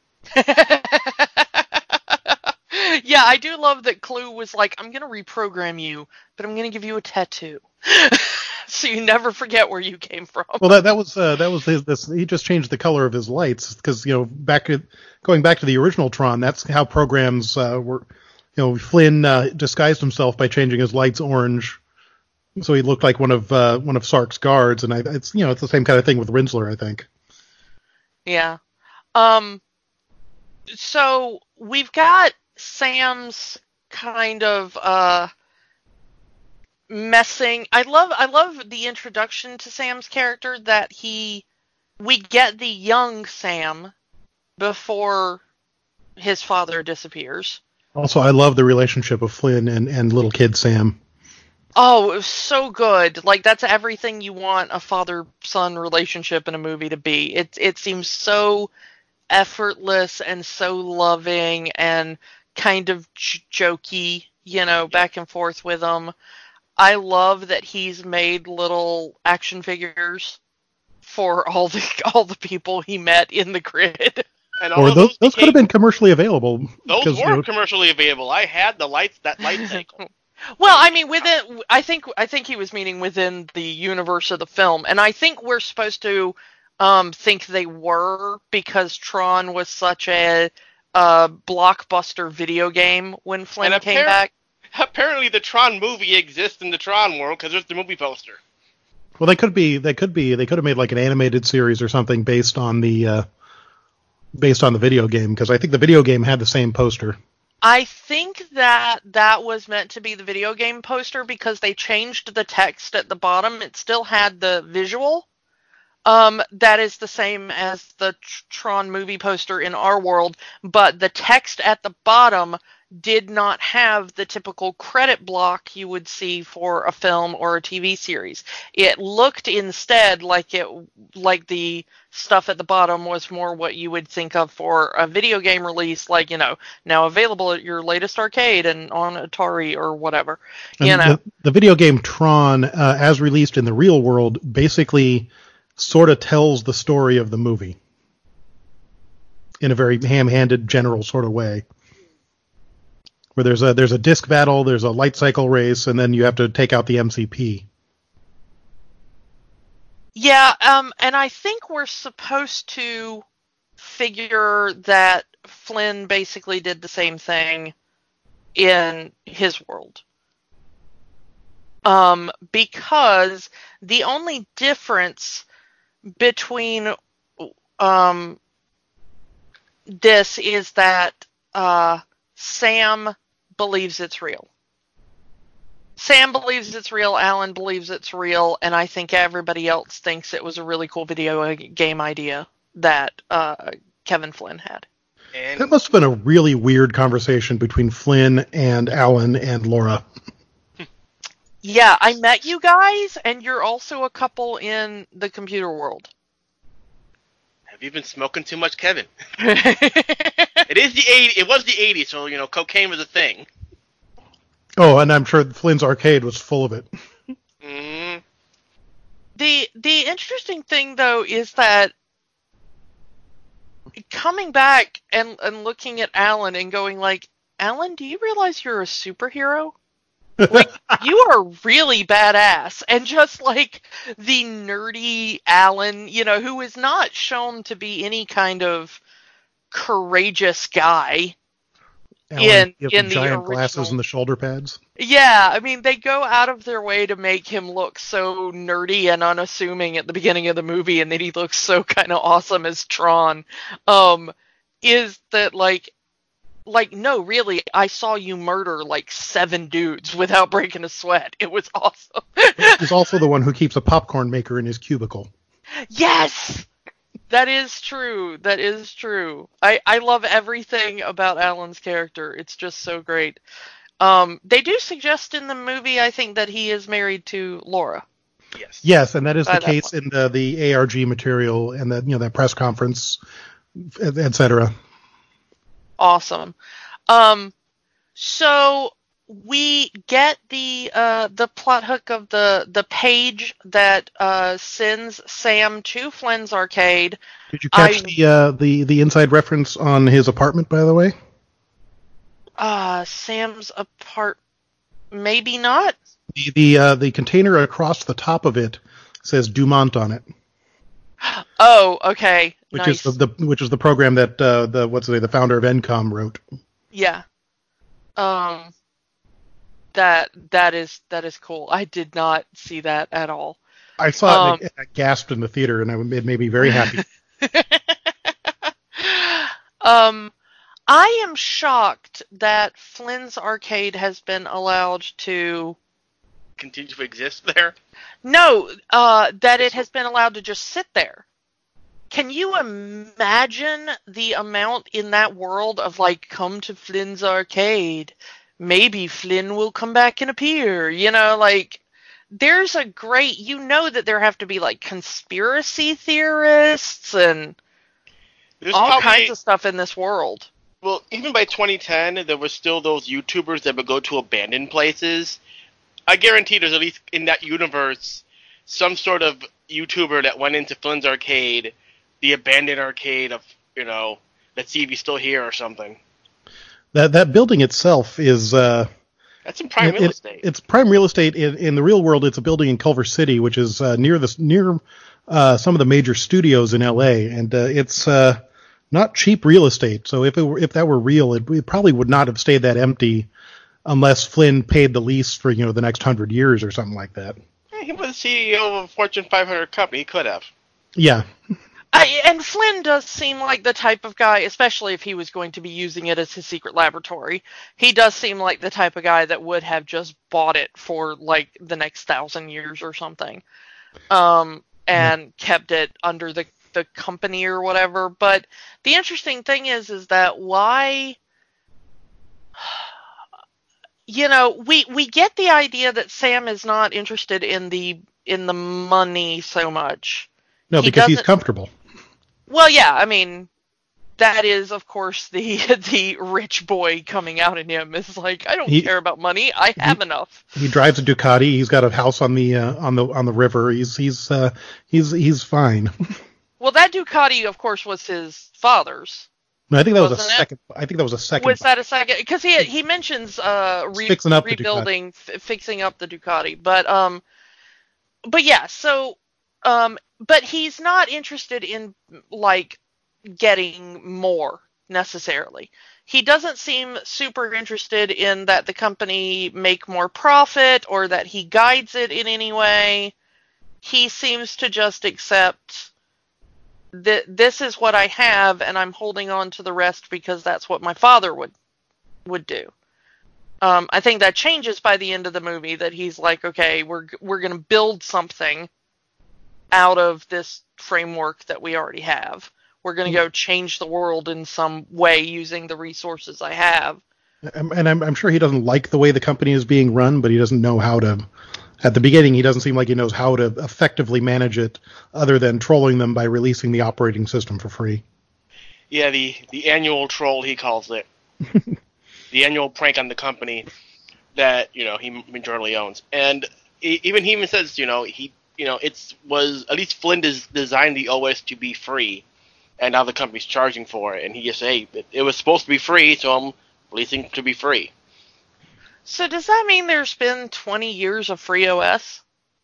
Yeah, I do love that Clue was like, I'm going to reprogram you, but I'm going to give you a tattoo. So you never forget where you came from. Well, that that was uh, that was his. This, he just changed the color of his lights, because you know back at, going back to the original Tron, that's how programs uh, were. You know, Flynn uh, disguised himself by changing his lights orange, so he looked like one of uh, one of Sark's guards, and I, it's you know it's the same kind of thing with Rinzler, I think. Yeah. Um. So we've got Sam's kind of uh. messing. I love I love the introduction to Sam's character, that he we get the young Sam before his father disappears. Also, I love the relationship of Flynn and, and little kid Sam. Oh, it was so good. Like, that's everything you want a father-son relationship in a movie to be. It it seems so effortless and so loving and kind of j- jokey, you know, back and forth with them. I love that he's made little action figures for all the all the people he met in the grid. And all or those, those, those could have been commercially available. Those were you know, commercially available. I had the lights that light cycle. Well, I mean, within I think I think he was meaning within the universe of the film, and I think we're supposed to um, think they were, because Tron was such a uh, blockbuster video game when Flynn and came appar- back. Apparently, the Tron movie exists in the Tron world because there's the movie poster. Well, they could be. They could be. They could have made like an animated series or something based on the uh, based on the video game, because I think the video game had the same poster. I think that that was meant to be the video game poster, because they changed the text at the bottom. It still had the visual, Um, that is the same as the Tron movie poster in our world, but the text at the bottom did not have the typical credit block you would see for a film or a T V series. It looked instead like it like the stuff at the bottom was more what you would think of for a video game release, like, you know, now available at your latest arcade and on Atari or whatever. You and know, the, the video game Tron, uh, as released in the real world, basically sort of tells the story of the movie in a very ham-handed, general sort of way. Where there's a there's a disc battle, there's a light cycle race, and then you have to take out the M C P. Yeah, um, and I think we're supposed to figure that Flynn basically did the same thing in his world. Um, because the only difference between um, this is that uh, Sam believes it's real. Sam believes it's real, Alan believes it's real, and I think everybody else thinks it was a really cool video game idea that uh, Kevin Flynn had. And That must have been a really weird conversation between Flynn and Alan and Laura. Yeah, I met you guys, and you're also a couple in the computer world. have you been smoking too much, Kevin? It is the eighties. It was the eighties, so, you know, cocaine was a thing. Oh, and I'm sure Flynn's arcade was full of it. Mm-hmm. The the interesting thing, though, is that coming back and, and looking at Alan and going like, Alan, do you realize you're a superhero? Like, you are really badass. And just like the nerdy Alan, you know, who is not shown to be any kind of courageous guy. Alan, In- you have in the the giant glasses original- and the shoulder pads. Yeah, I mean, they go out of their way to make him look so nerdy and unassuming at the beginning of the movie, and then he looks so kind of awesome as Tron. Um, is that like, like, no, really, I saw you murder like seven dudes without breaking a sweat. It was awesome. He's also the one who keeps a popcorn maker in his cubicle. Yes! That is true. That is true. I, I love everything about Alan's character. It's just so great. Um, they do suggest in the movie, I think, that he is married to Laura. Yes. Yes, and that is By the that case in the, the A R G material and the, you know, that press conference, et cetera. Awesome. Um, so we get the uh, the plot hook of the the page that uh, sends Sam to Flynn's arcade. Did you catch I- the uh, the the inside reference on his apartment, by the way? Uh, Sam's apart. Maybe not. The the uh, the container across the top of it says Dumont on it, Oh, okay. which Nice. is the, the which is the program that uh, the what's the the founder of Encom wrote. Yeah. Um. That that is that is cool. I did not see that at all. I saw Um, it and I, I gasped in the theater, and I, it made me very happy. um, I am shocked that Flynn's arcade has been allowed to. Continue to exist there. No, uh, that it has been allowed to just sit there. Can you imagine the amount in that world of like, come to Flynn's arcade? Maybe Flynn will come back and appear. You know, like, there's a great, you know that there have to be like conspiracy theorists and There's all probably, kinds of stuff in this world. Well, even by twenty ten, there were still those YouTubers that would go to abandoned places. I guarantee there's at least in that universe some sort of YouTuber that went into Flynn's arcade, the abandoned arcade of, you know, let's see if he's still here or something. That that building itself is uh, That's some prime it- real it- estate. It's prime real estate. In, in the real world, it's a building in Culver City, which is uh, near the near uh, some of the major studios in L A, and uh, it's uh, not cheap real estate. So if it were, if that were real, it, it probably would not have stayed that empty unless Flynn paid the lease for, you know, the next hundred years or something like that. Yeah, he was the C E O of a Fortune five hundred company. He could have. Yeah, I, and Flynn does seem like the type of guy, especially if he was going to be using it as his secret laboratory, he does seem like the type of guy that would have just bought it for like the next thousand years or something. Um, and yeah. kept it under the, the company or whatever. But the interesting thing is, is that why, you know, we, we get the idea that Sam is not interested in the, in the money so much. No, He because he's doesn't- comfortable. Well, yeah, I mean, that is, of course, the the rich boy coming out in him. Is like, I don't He- care about money. I have he- enough. He drives a Ducati. He's got a house on the uh, on the on the river. He's he's uh, he's he's fine. Well, that Ducati, of course, was his father's. No, I think that was a Wasn't it? second. I think that was a second. Was that a second? Because he he mentions uh re- Fixing up the rebuilding, f- fixing up the Ducati, but um, but yeah. So um, but he's not interested in like getting more necessarily. He doesn't seem super interested in that the company make more profit or that he guides it in any way. He seems to just accept that this is what I have and I'm holding on to the rest because that's what my father would would do. Um, I think that changes by the end of the movie, that he's like, okay, we're we're going to build something out of this framework that we already have. We're going to go change the world in some way using the resources I have. And I'm, I'm sure he doesn't like the way the company is being run, but he doesn't know how to. At the beginning, he doesn't seem like he knows how to effectively manage it, other than trolling them by releasing the operating system for free. Yeah, the, the annual troll, he calls it. The annual prank on the company that, you know, he majorly owns. And he, even he even says, you know, he, you know, it's was at least Flynn des- designed the O S to be free, and now the company's charging for it. And he just say, hey, it, it was supposed to be free, so I'm releasing it to be free. So does that mean there's been twenty years of free O S?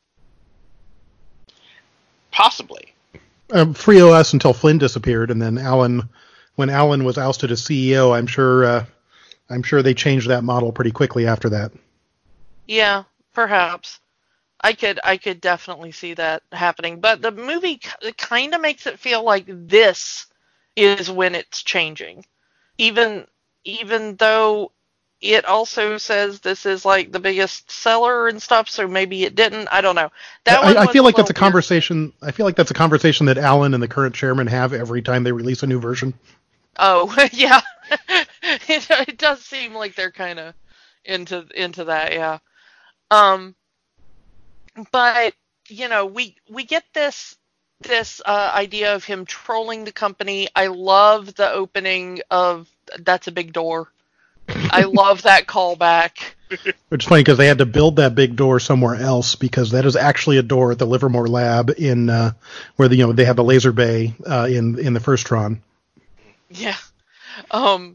Possibly. Um, free O S until Flynn disappeared, and then Alan, when Alan was ousted as C E O, I'm sure, uh, I'm sure they changed that model pretty quickly after that. Yeah, perhaps. I could I could definitely see that happening. But the movie kind of makes it feel like this is when it's changing. Even even though it also says this is like the biggest seller and stuff, so maybe it didn't. I don't know. That one I, I was feel like that's a little weird. conversation. I feel like that's a conversation that Alan and the current chairman have every time they release a new version. Oh, yeah. it, it does seem like they're kind of into into that, yeah. Um, but you know, we we get this this uh, idea of him trolling the company. I love the opening of that's a big door. I love that callback. Which is funny because they had to build that big door somewhere else, because that is actually a door at the Livermore lab in uh, where the, you know, they have the laser bay uh, in in the first Tron. Yeah. Um.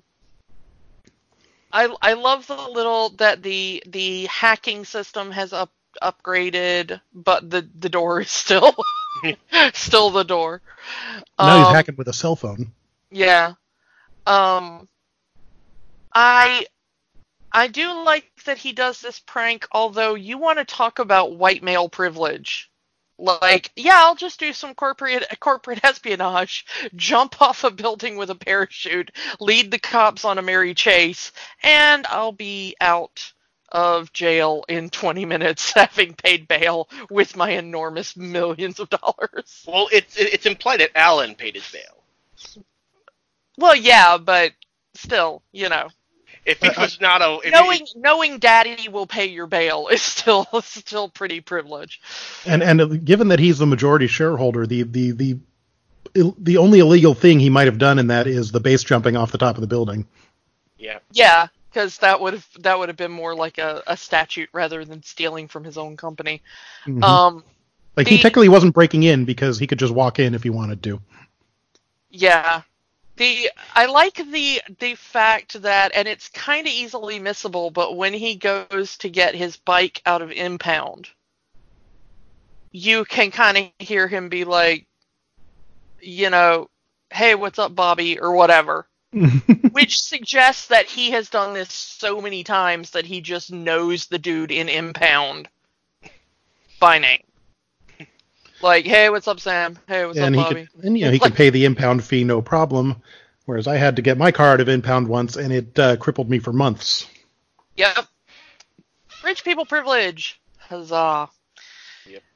I I love the little that the the hacking system has up upgraded, but the the door is still still the door. Now he's Um, hacking with a cell phone. Yeah. Um. I I do like that he does this prank, although you want to talk about white male privilege. Like, yeah, I'll just do some corporate corporate espionage, jump off a building with a parachute, lead the cops on a merry chase, and I'll be out of jail in twenty minutes, having paid bail with my enormous millions of dollars. Well, it's it's implied that Alan paid his bail. Well, yeah, but still, you know. If he was not a... If Knowing he, knowing Daddy will pay your bail is still still pretty privileged. And and given that he's the majority shareholder, the the the the only illegal thing he might have done in that is the base jumping off the top of the building. yeah. Yeah, because that would have that would have been more like a, a statute rather than stealing from his own company. Mhm. Um, Like, the- he technically wasn't breaking in because he could just walk in if he wanted to. yeah, the I like the the fact that, and it's kind of easily missable, but when he goes to get his bike out of impound, you can kind of hear him be like, you know, hey, what's up, Bobby, or whatever. Which suggests that he has done this so many times that he just knows the dude in impound by name. Like, hey, what's up, Sam? Hey, what's and up, he Bobby? could, and you know, he Like- could pay the impound fee no problem. Whereas I had to get my car out of impound once, and it uh, crippled me for months. Yep. Rich people privilege. Huzzah. Yep.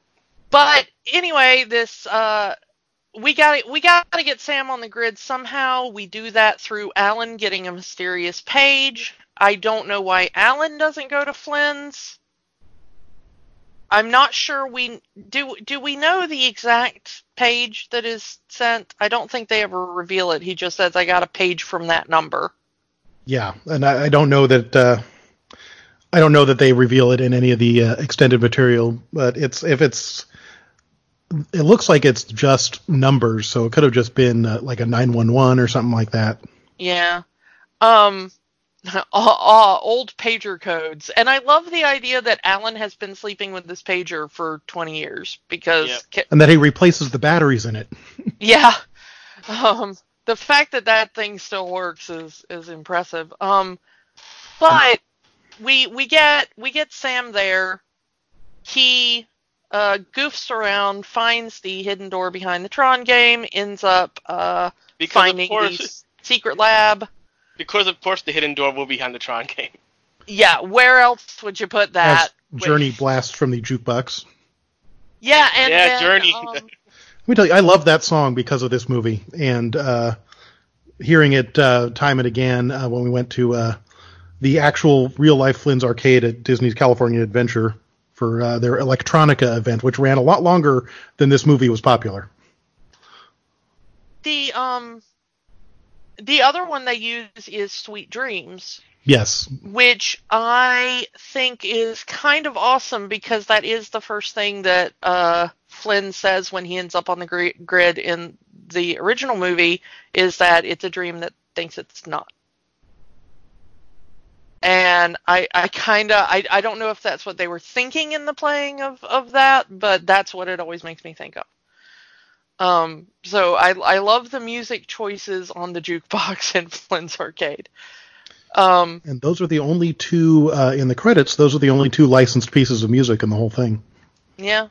but anyway, this uh, we got we got to get Sam on the grid somehow. We do that through Alan getting a mysterious page. I don't know why Alan doesn't go to Flynn's. I'm not sure we do. Do we know the exact page that is sent? I don't think they ever reveal it. He just says, "I got a page from that number." Yeah, and I, I don't know that. Uh, I don't know that they reveal it in any of the uh, extended material. But it's if it's, it looks like it's just numbers, so it could have just been uh, like a nine one one or something like that. Yeah. Um. Uh, uh, old pager codes. And I love the idea that Alan has been sleeping with this pager for twenty years because... Yep. Ca- and that he replaces the batteries in it. yeah. Um, the fact that that thing still works is, is impressive. Um, but we we get we get Sam there. He uh, goofs around, finds the hidden door behind the Tron game, ends up uh, finding course, the secret lab. Because, of course, the hidden door will be behind the Tron game. Yeah, where else would you put that? As Journey blasts from the jukebox. Yeah, and yeah, then, Journey. Um, Let me tell you, I love that song because of this movie, and uh, hearing it uh, time and again uh, when we went to uh, the actual real-life Flynn's Arcade at Disney's California Adventure for uh, their Electronica event, which ran a lot longer than this movie was popular. the um, the other one they use is Sweet Dreams. Yes. Which I think is kind of awesome because that is the first thing that uh, Flynn says when he ends up on the gr- grid in the original movie is that it's a dream that thinks it's not. And I, I kind of, I, I don't know if that's what they were thinking in the playing of, of that, but that's what it always makes me think of. Um, so I, I love the music choices on the jukebox in Flynn's Arcade. Um, and those are the only two, uh, in the credits, those are the only two licensed pieces of music in the whole thing. Yeah.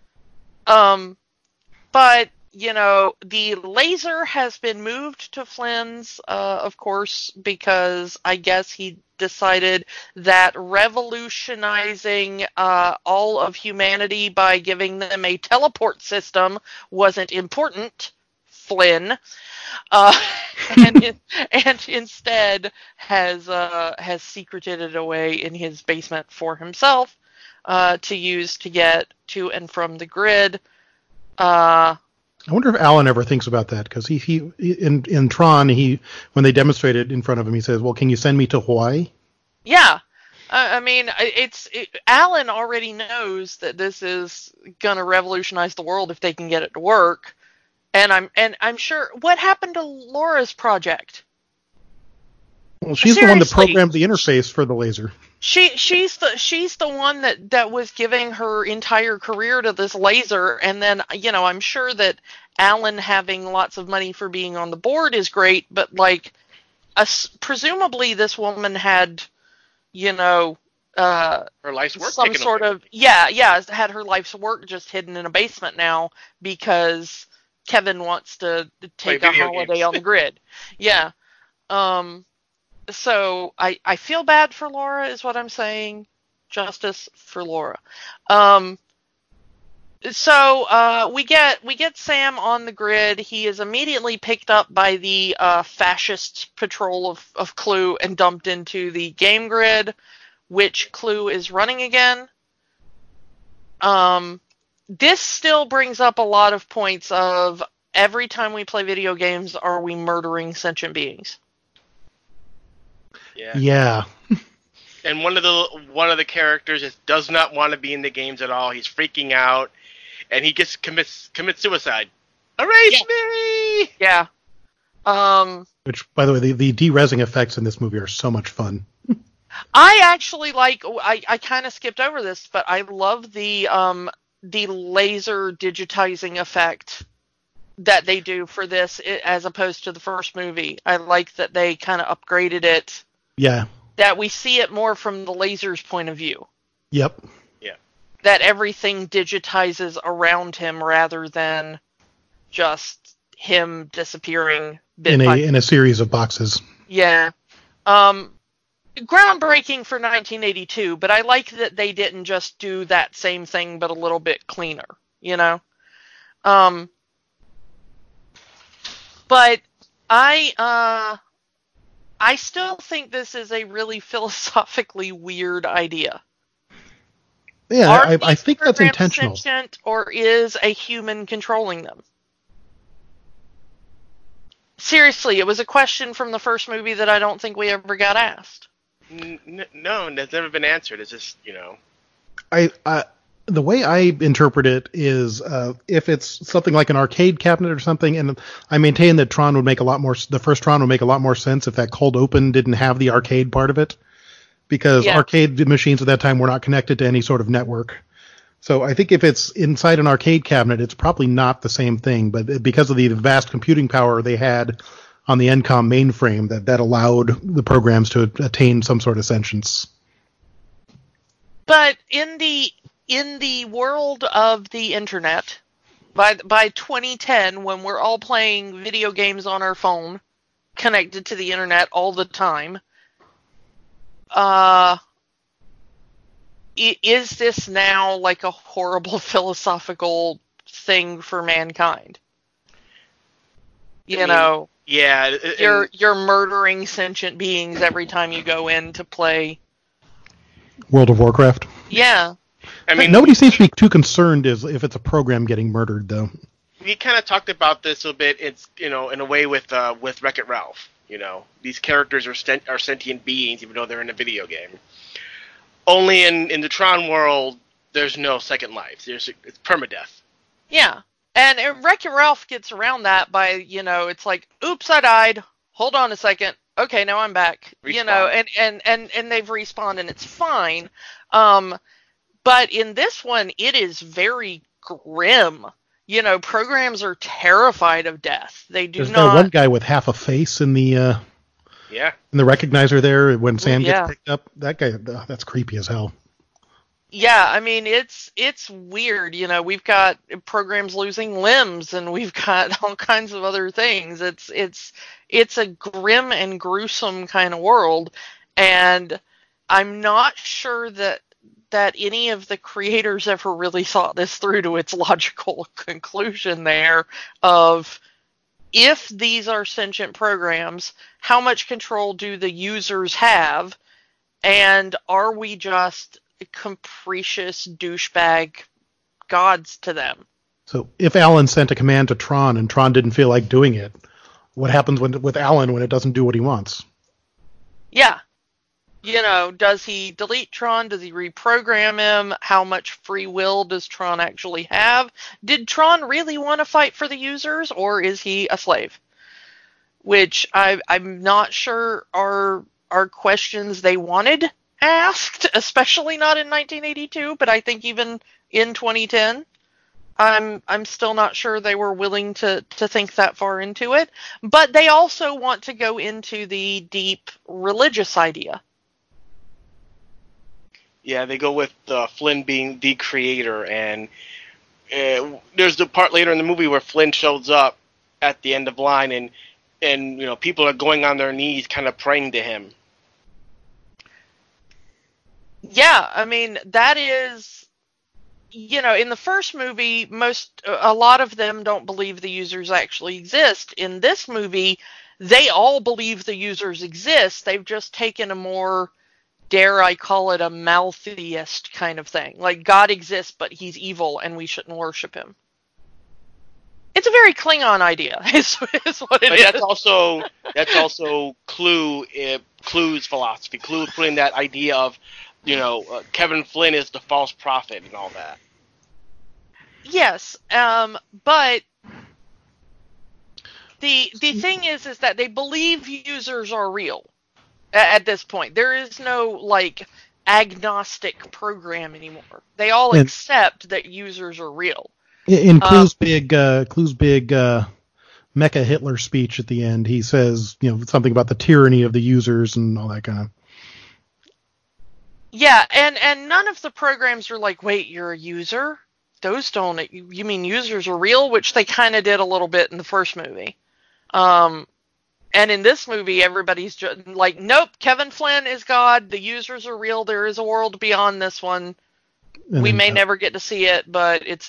Um, but, you know, the laser has been moved to Flynn's, uh, of course, because I guess he decided that revolutionizing uh, all of humanity by giving them a teleport system wasn't important, Flynn. Uh, and, and instead has uh, has secreted it away in his basement for himself uh, to use to get to and from the grid. Uh, I wonder if Alan ever thinks about that, because he, he in in Tron, he when they demonstrated in front of him, he says, "Well, can you send me to Hawaii?" Yeah, I, I mean, it's it, Alan already knows that this is gonna revolutionize the world if they can get it to work. And I'm and I'm sure. What happened to Laura's project? Well, she's Seriously. the one that programmed the interface for the laser. She she's the she's the one that, that was giving her entire career to this laser, and then you know I'm sure that Alan having lots of money for being on the board is great, but like, a, presumably this woman had, you know, uh, her life's work some taken sort away. of yeah yeah had her life's work just hidden in a basement now because Kevin wants to take Play a video holiday games. on the grid. Yeah. Um, so I, I feel bad for Laura is what I'm saying. Justice for Laura. Um, so uh, we get we get Sam on the grid. He is immediately picked up by the uh, fascist patrol of, of Clue and dumped into the game grid, which Clue is running again. Um, this still brings up a lot of points of every time we play video games, are we murdering sentient beings? Yeah. Yeah. And one of the one of the characters is, does not want to be in the games at all. He's freaking out, and he gets commits commits suicide. Erase Yeah. me! Yeah. Um, Which, by the way, the, the de-resing effects in this movie are so much fun. I actually like, I, I kind of skipped over this, but I love the, um, the laser digitizing effect that they do for this as opposed to the first movie. I like that they kind of upgraded it. Yeah. That we see it more from the laser's point of view. Yep. Yeah. That everything digitizes around him rather than just him disappearing bit In a by in a series of boxes. Yeah. Um, groundbreaking for nineteen eighty-two, but I like that they didn't just do that same thing but a little bit cleaner. you know? Um, but I, uh, I still think this is a really philosophically weird idea. Yeah, Are I, I these think that's programs intentional. sentient, or is a human controlling them? Seriously, it was a question from the first movie that I don't think we ever got asked. N- no, and that's never been answered. It's just, you know. I, I the way I interpret it is, uh, if it's something like an arcade cabinet or something, and I maintain that Tron would make a lot more. The first Tron would make a lot more sense if that cold open didn't have the arcade part of it, because Yeah. arcade machines at that time were not connected to any sort of network. So I think if it's inside an arcade cabinet, it's probably not the same thing. But because of the vast computing power they had on the N COM mainframe, that that allowed the programs to attain some sort of sentience. But in the in the world of the internet, by by twenty ten, when we're all playing video games on our phone, connected to the internet all the time, uh, i- is this now like a horrible philosophical thing for mankind? You I mean, know, Yeah. and- you're you're murdering sentient beings every time you go in to play. World of Warcraft. Yeah. I mean, Nobody seems to be too concerned as if it's a program getting murdered, though. we kind of talked about this a bit. It's, you know, in a way with uh, with Wreck-It Ralph. You know, these characters are sent, are sentient beings, even though they're in a video game. Only in, in the Tron world, there's no second life. There's it's permadeath. Yeah. And uh, Wreck-It Ralph gets around that by, you know, it's like, oops, I died. Hold on a second. Okay, now I'm back. Respawn. You know, and, and, and, and they've respawned and it's fine. Um, but in this one, it is very grim. You know, programs are terrified of death. They do There's not. that one guy with half a face in the uh, Yeah. in the recognizer there when Sam yeah. gets picked up. That guy, uh, that's creepy as hell. Yeah, I mean, it's it's weird. You know, we've got programs losing limbs, and we've got all kinds of other things. It's it's it's a grim and gruesome kind of world, and I'm not sure that that any of the creators ever really thought this through to its logical conclusion there of, if these are sentient programs, how much control do the users have, and are we just capricious douchebag gods to them? So if Alan sent a command to Tron and Tron didn't feel like doing it, what happens when, with Alan when it doesn't do what he wants? Yeah. You know, does he delete Tron? Does he reprogram him? How much free will does Tron actually have? Did Tron really want to fight for the users, or is he a slave? Which I, I'm not sure are are questions they wanted asked, especially not in nineteen eighty-two, but I think even in twenty ten, I'm I'm still not sure they were willing to, to think that far into it. But they also want to go into the deep religious idea. Yeah, they go with uh, Flynn being the creator, and uh, there's the part later in the movie where Flynn shows up at the end of line, and and you know people are going on their knees, kind of praying to him. Yeah, I mean, that is, you know, in the first movie, most, a lot of them don't believe the users actually exist. In this movie, they all believe the users exist. They've just taken a more, dare I call it, a maltheist kind of thing. Like, God exists, but he's evil, and we shouldn't worship him. It's a very Klingon idea, is, is what it But is. that's also that's also Clue uh, Clue's philosophy. Clue putting that idea of, you know, uh, Kevin Flynn is the false prophet and all that. Yes, um, but the the thing is, is that they believe users are real at, at this point. There is no like agnostic program anymore. They all And- accept that users are real. In Clue's Um, big, uh, Clue's big uh, Mecha Hitler speech at the end, he says, you know, something about the tyranny of the users and all that kind of. Yeah, and and none of the programs are like, wait, you're a user? Those don't. You, you mean users are real? Which they kind of did a little bit in the first movie. Um, and in this movie, everybody's just like, nope, Kevin Flynn is God. The users are real. There is a world beyond this one. And We then, may uh, never get to see it, but it's there.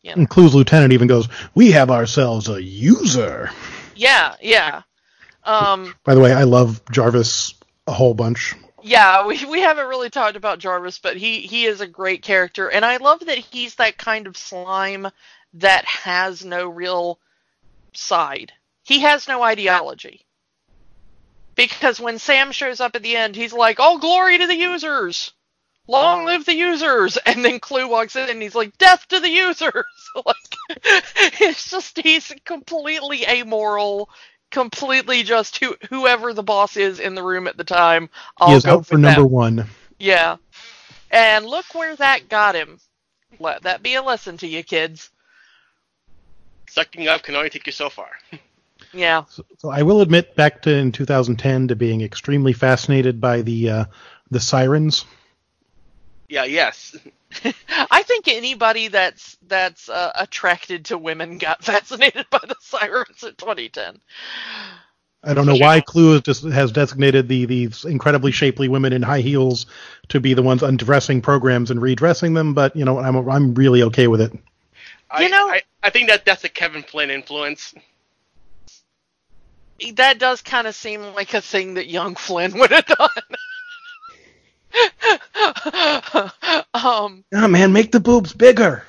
You know? And Clue's lieutenant even goes, "We have ourselves a user." Yeah, yeah. Um, By the way, I love Jarvis a whole bunch. Yeah, we we haven't really talked about Jarvis, but he, he is a great character, and I love that he's that kind of slime that has no real side. He has no ideology. Because when Sam shows up at the end, he's like, "Oh, glory to the users! Long live the users!" And then Clue walks in and he's like, "Death to the users!" Like, it's just, he's completely amoral, completely just who, whoever the boss is in the room at the time. I'll He is go out for with number that. one. Yeah. And look where that got him. Let that be a lesson to you, kids. Sucking up can only take you so far. Yeah. So, so I will admit, back to in two thousand ten, to being extremely fascinated by the uh, the sirens. Yeah, yes. I think anybody that's that's uh, attracted to women got fascinated by the sirens in twenty ten. I don't know why Clue just has designated the these incredibly shapely women in high heels to be the ones undressing programs and redressing them, but you know, I'm I'm really okay with it. I, You know- I, I think that that's a Kevin Flynn influence. That does kind of seem like a thing that young Flynn would have done. um, Oh man, make the boobs bigger.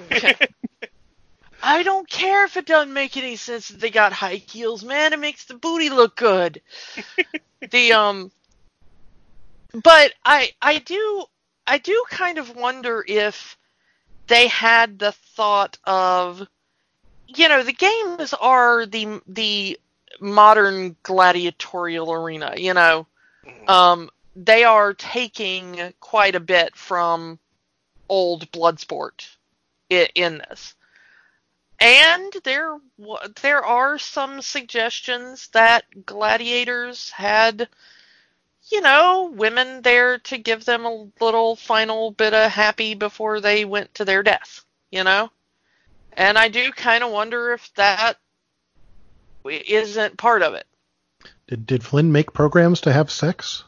I don't care if it doesn't make any sense that they got high heels, man. It makes the booty look good. the um, but I I do I do kind of wonder if they had the thought of, you know, the games are the the modern gladiatorial arena. You know, um, they are taking quite a bit from old Bloodsport in, in this. And there there are some suggestions that gladiators had, you know, women there to give them a little final bit of happy before they went to their death, you know? And I do kind of wonder if that isn't part of it. Did did Flynn make programs to have sex?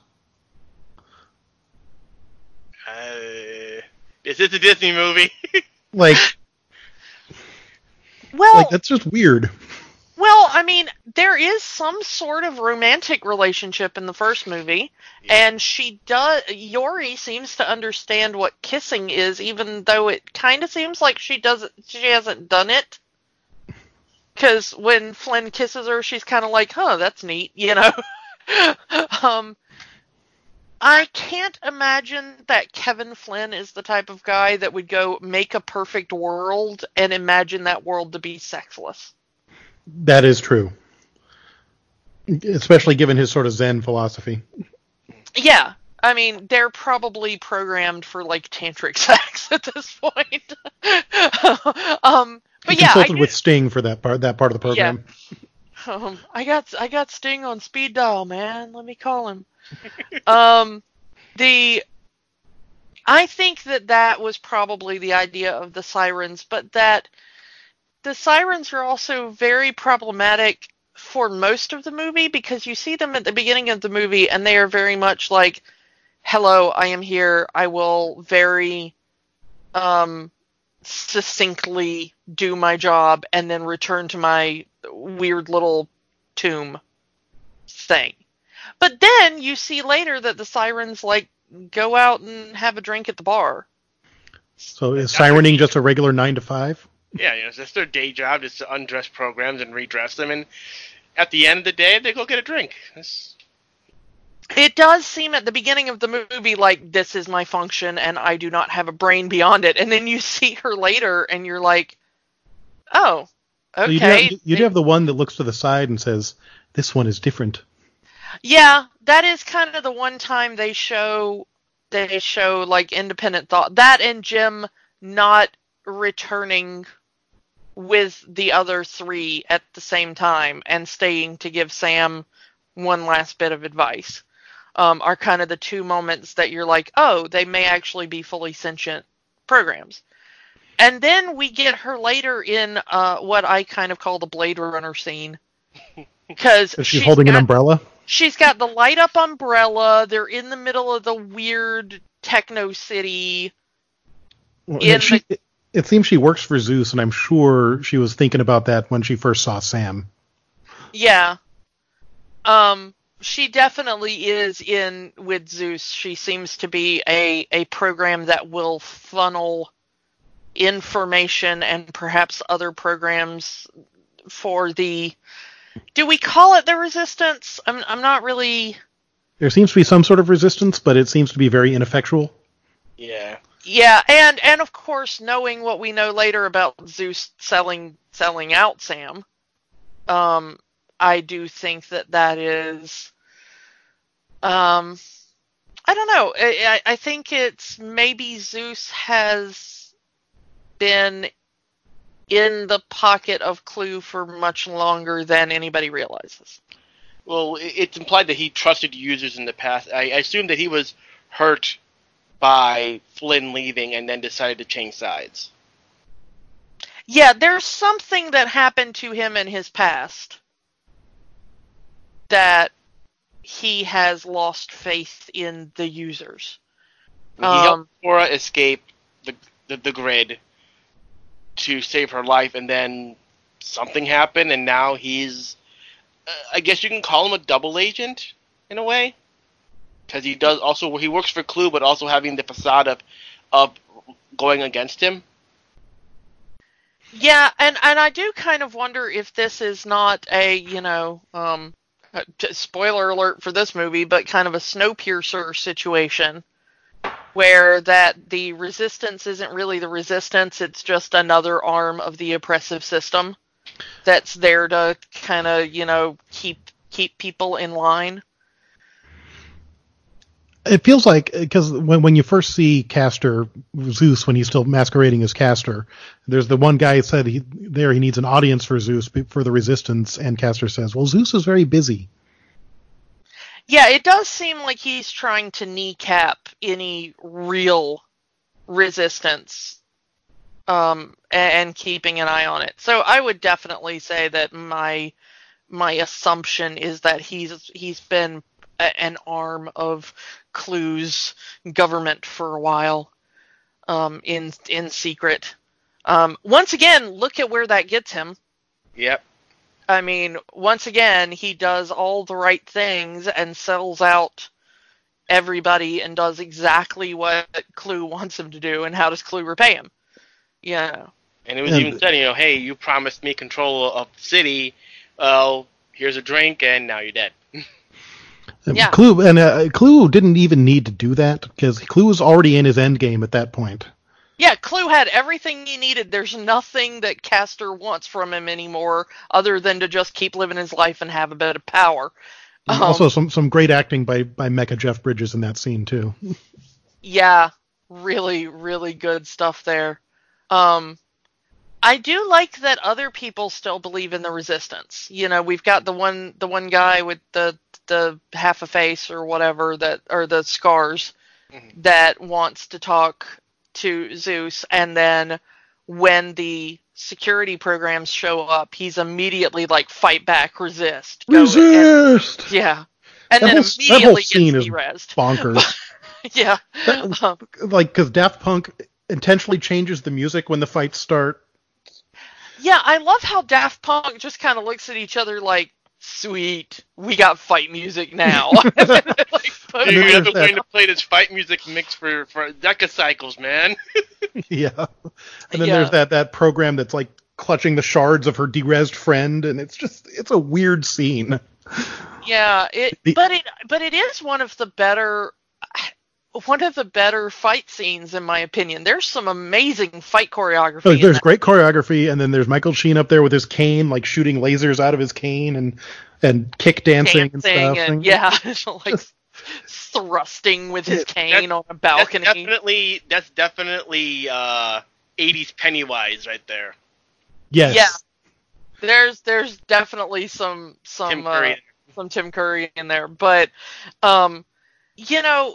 Uh, this is a Disney movie. Like, Well, like that's just weird. Well, I mean, there is some sort of romantic relationship in the first movie, Yeah. and she does. Yori seems to understand what kissing is, even though it kind of seems like she doesn't. She hasn't done it. Because when Flynn kisses her, she's kind of like, "Huh, that's neat," you know. um, I can't imagine that Kevin Flynn is the type of guy that would go make a perfect world and imagine that world to be sexless. That is true. Especially given his sort of Zen philosophy. Yeah, I mean, they're probably programmed for, like, tantric sex at this point. um, but He yeah, I consulted do- with Sting for that part that part of the program. um, I got I got Sting on speed dial, man. Let me call him. um, the I think that that was probably the idea of the sirens, but that the sirens are also very problematic for most of the movie, because you see them at the beginning of the movie and they are very much like, "Hello, I am here. I will very um, succinctly do my job and then return to my weird little tomb thing." But then you see later that the sirens, like, go out and have a drink at the bar. So is sirening just a regular nine to five? Yeah, you know, that's their day job, is to undress programs and redress them, and at the end of the day, they go get a drink. That's... It does seem at the beginning of the movie like, this is my function and I do not have a brain beyond it. And then you see her later and you're like, oh, okay. So you do, have, you do have the one that looks to the side and says, "This one is different." Yeah, that is kind of the one time they show they show like independent thought. That and Jim not returning with the other three at the same time and staying to give Sam one last bit of advice um, are kind of the two moments that you're like, oh, they may actually be fully sentient programs. And then we get her later in uh, what I kind of call the Blade Runner scene. Because Is she holding got, an umbrella? She's got the light up umbrella. They're in the middle of the weird techno city. Well, in she, the- It seems she works for Zeus, and I'm sure she was thinking about that when she first saw Sam. Yeah. Um, she definitely is in with Zeus. She seems to be a, a program that will funnel information and perhaps other programs for the... Do we call it the Resistance? I'm I'm not really... There seems to be some sort of resistance, but it seems to be very ineffectual. Yeah. Yeah, and, and of course, knowing what we know later about Zeus selling selling out Sam, um, I do think that that is, um, I don't know. I, I think it's maybe Zeus has been in the pocket of Clue for much longer than anybody realizes. Well, it's implied that he trusted users in the past. I, I assume that he was hurt by Flynn leaving and then decided to change sides. Yeah, there's something that happened to him in his past that he has lost faith in the users. He Um, helped Cora escape the, the the grid to save her life, and then something happened, and now he's, uh, I guess you can call him a double agent in a way, because he does also he works for Clue, but also having the facade of of going against him. Yeah, and, and I do kind of wonder if this is not a, you know, um, uh, t- spoiler alert for this movie, but kind of a Snowpiercer situation where that the resistance isn't really the resistance, it's just another arm of the oppressive system that's there to kind of, you know, keep keep people in line. It feels like, because when when you first see Castor, Zeus, when he's still masquerading as Castor, there's the one guy who said he there he needs an audience for Zeus for the resistance, and Castor says, well, Zeus is very busy. Yeah, it does seem like he's trying to kneecap any real resistance, um, and, and keeping an eye on it. So I would definitely say that my my assumption is that he's he's been a, an arm of Clue's government for a while, um, in in secret. Um, once again, look at where that gets him. Yep. I mean, once again, he does all the right things and sells out everybody and does exactly what Clue wants him to do. And how does Clue repay him? Yeah. And it was And- even said, you know, hey, you promised me control of the city. Well, here's a drink, and now you're dead. Yeah. Clue and uh, Clue didn't even need to do that, because Clue was already in his end game at that point. Yeah, Clue had everything he needed. There's nothing that Castor wants from him anymore other than to just keep living his life and have a bit of power. And Um, also, some some great acting by by Mecha Jeff Bridges in that scene too. Yeah, really, really good stuff there. Um, I do like that other people still believe in the resistance. You know, we've got the one the one guy with the the half a face or whatever that or the scars Mhm. that wants to talk to Zeus, and then when the security programs show up, he's immediately like, fight back, resist. Go and- Resist. yeah. And That then whole- that immediately whole gets scene is derezzed. Bonkers. Yeah. That- Um, like, because Daft Punk intentionally changes the music when the fights start. Yeah, I love how Daft Punk just kind of looks at each other like, sweet, we got fight music now. Like, put Dude, then you have to there's learn that- to play this fight music mix for, for Decacycles, man. Yeah. And then Yeah. there's that that program that's like clutching the shards of her derezzed friend, and it's just it's a weird scene. Yeah, it, The- but it, but it is one of the better, one of the better fight scenes in my opinion. There's some amazing fight choreography. Oh, in there's that. great choreography, and then there's Michael Sheen up there with his cane, like shooting lasers out of his cane and and kick dancing, and stuff. and yeah, like thrusting with his Yeah, cane on a That's balcony. definitely that's definitely uh, eighties Pennywise right there. Yes. Yeah. There's there's definitely some some Tim Curry. Uh, some Tim Curry in there, but um, you know,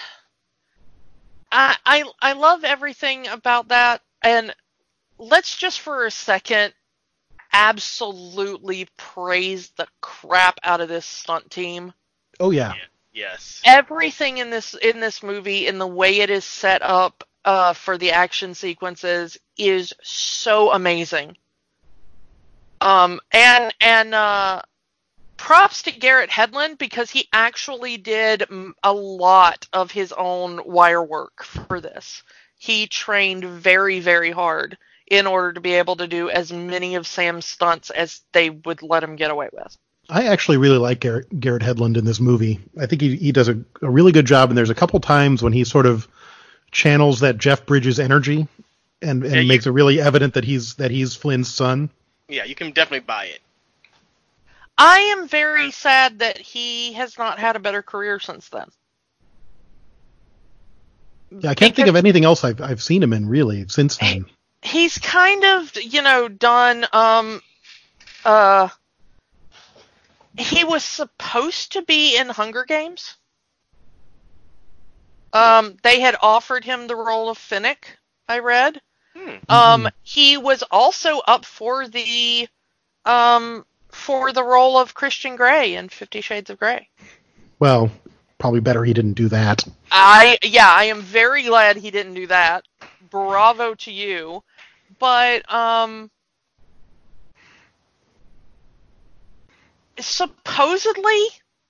I I I love everything about that, and let's just for a second absolutely praise the crap out of this stunt team. Oh yeah. Yes. Everything in this in this movie, in the way it is set up, uh, for the action sequences is so amazing. Um, and and uh, props to Garrett Hedlund, because he actually did a lot of his own wire work for this. He trained very, very hard in order to be able to do as many of Sam's stunts as they would let him get away with. I actually really like Garrett, Garrett Hedlund in this movie. I think he, he does a, a really good job, and there's a couple times when he sort of channels that Jeff Bridges energy and, and Yeah, you- makes it really evident that he's that he's Flynn's son. Yeah, you can definitely buy it. I am very sad that he has not had a better career since then. Yeah, I can't think of anything else I've I've seen him in really since then. He's kind of, you know, done, um, uh, he was supposed to be in Hunger Games. Um, they had offered him the role of Finnick, I read. Hmm. Um, he was also up for the, um, for the role of Christian Grey in Fifty Shades of Grey. Well, probably better he didn't do that. I, yeah, I am very glad he didn't do that. Bravo to you. But, um, supposedly,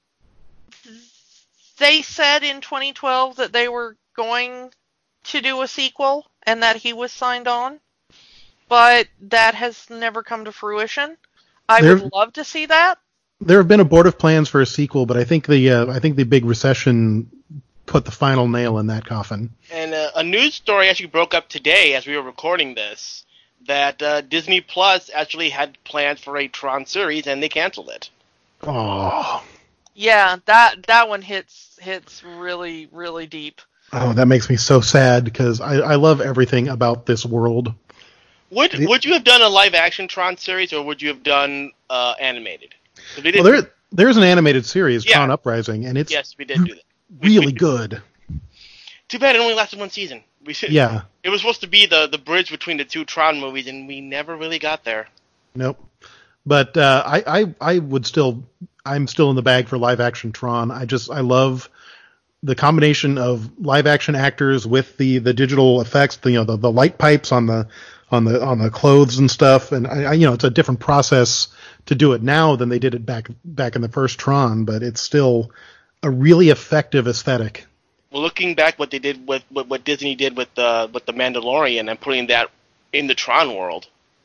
they said in twenty twelve that they were going to do a sequel and that he was signed on, but that has never come to fruition. I There- would love to see that. There have been abortive plans for a sequel, but I think the uh, I think the big recession put the final nail in that coffin. And uh, a news story actually broke up today as we were recording this, that uh, Disney Plus actually had plans for a Tron series, and they canceled it. Oh, Yeah, that that one hits hits really, really deep. oh, that makes me so sad because I, I love everything about this world. Would The- would you have done a live action Tron series, or would you have done uh, animated? 'Cause we did- Well, there there's an animated series, Yeah. Tron Uprising, and it's yes, we did do that. really good. Too bad it only lasted one season. We should, Yeah, It was supposed to be the, the bridge between the two Tron movies, and we never really got there. nope. But uh, I, I I would still I'm still in the bag for live action Tron. I just I love the combination of live action actors with the, the digital effects, the, you know, the, the light pipes on the on the on the clothes and stuff, and I, I you know it's a different process to do it now than they did it back back in the first Tron, but it's still a really effective aesthetic. Well, looking back, what they did with what, what Disney did with the with the Mandalorian and putting that in the Tron world.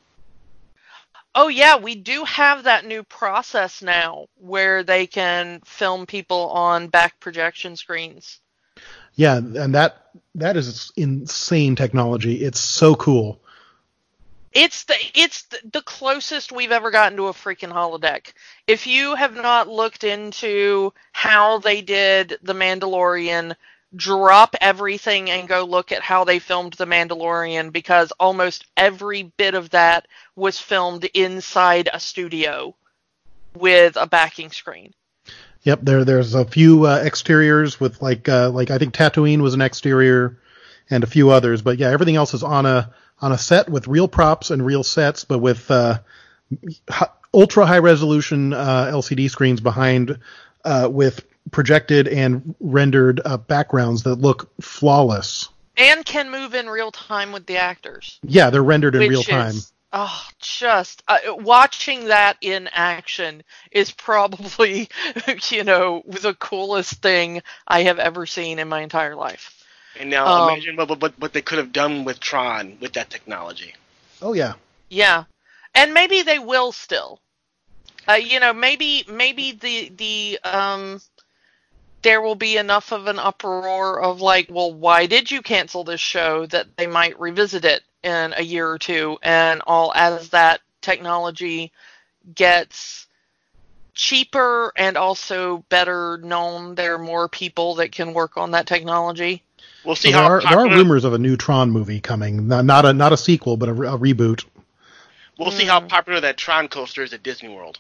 Oh yeah, we do have that new process now where they can film people on back projection screens. Yeah, and that that is insane technology. It's so cool. It's the it's the, the closest we've ever gotten to a freaking holodeck. If you have not looked into how they did The Mandalorian, drop everything and go look at how they filmed The Mandalorian, because almost every bit of that was filmed inside a studio with a backing screen. Yep, there there's a few uh, exteriors with like uh, like I think Tatooine was an exterior, and a few others, but yeah, everything else is on a on a set with real props and real sets, but with uh, hi- ultra high resolution uh, L C D screens behind uh, with projected and rendered uh, backgrounds that look flawless. And can move in real time with the actors. Yeah, they're rendered in Which real time. is, oh, just uh, watching that in action is probably, you know, the coolest thing I have ever seen in my entire life. And now Um, imagine what, what what they could have done with Tron with that technology. Oh yeah. Yeah, and maybe they will still. Uh, you know, maybe maybe the the um, there will be enough of an uproar of like, well, why did you cancel this show, that they might revisit it in a year or two, and all as that technology gets cheaper and also better known, there are more people that can work on that technology. We'll see So there how are there popular, are rumors of a new Tron movie coming, not, not a not a sequel, but a, re- a reboot. We'll see how Mm. popular that Tron coaster is at Disney World.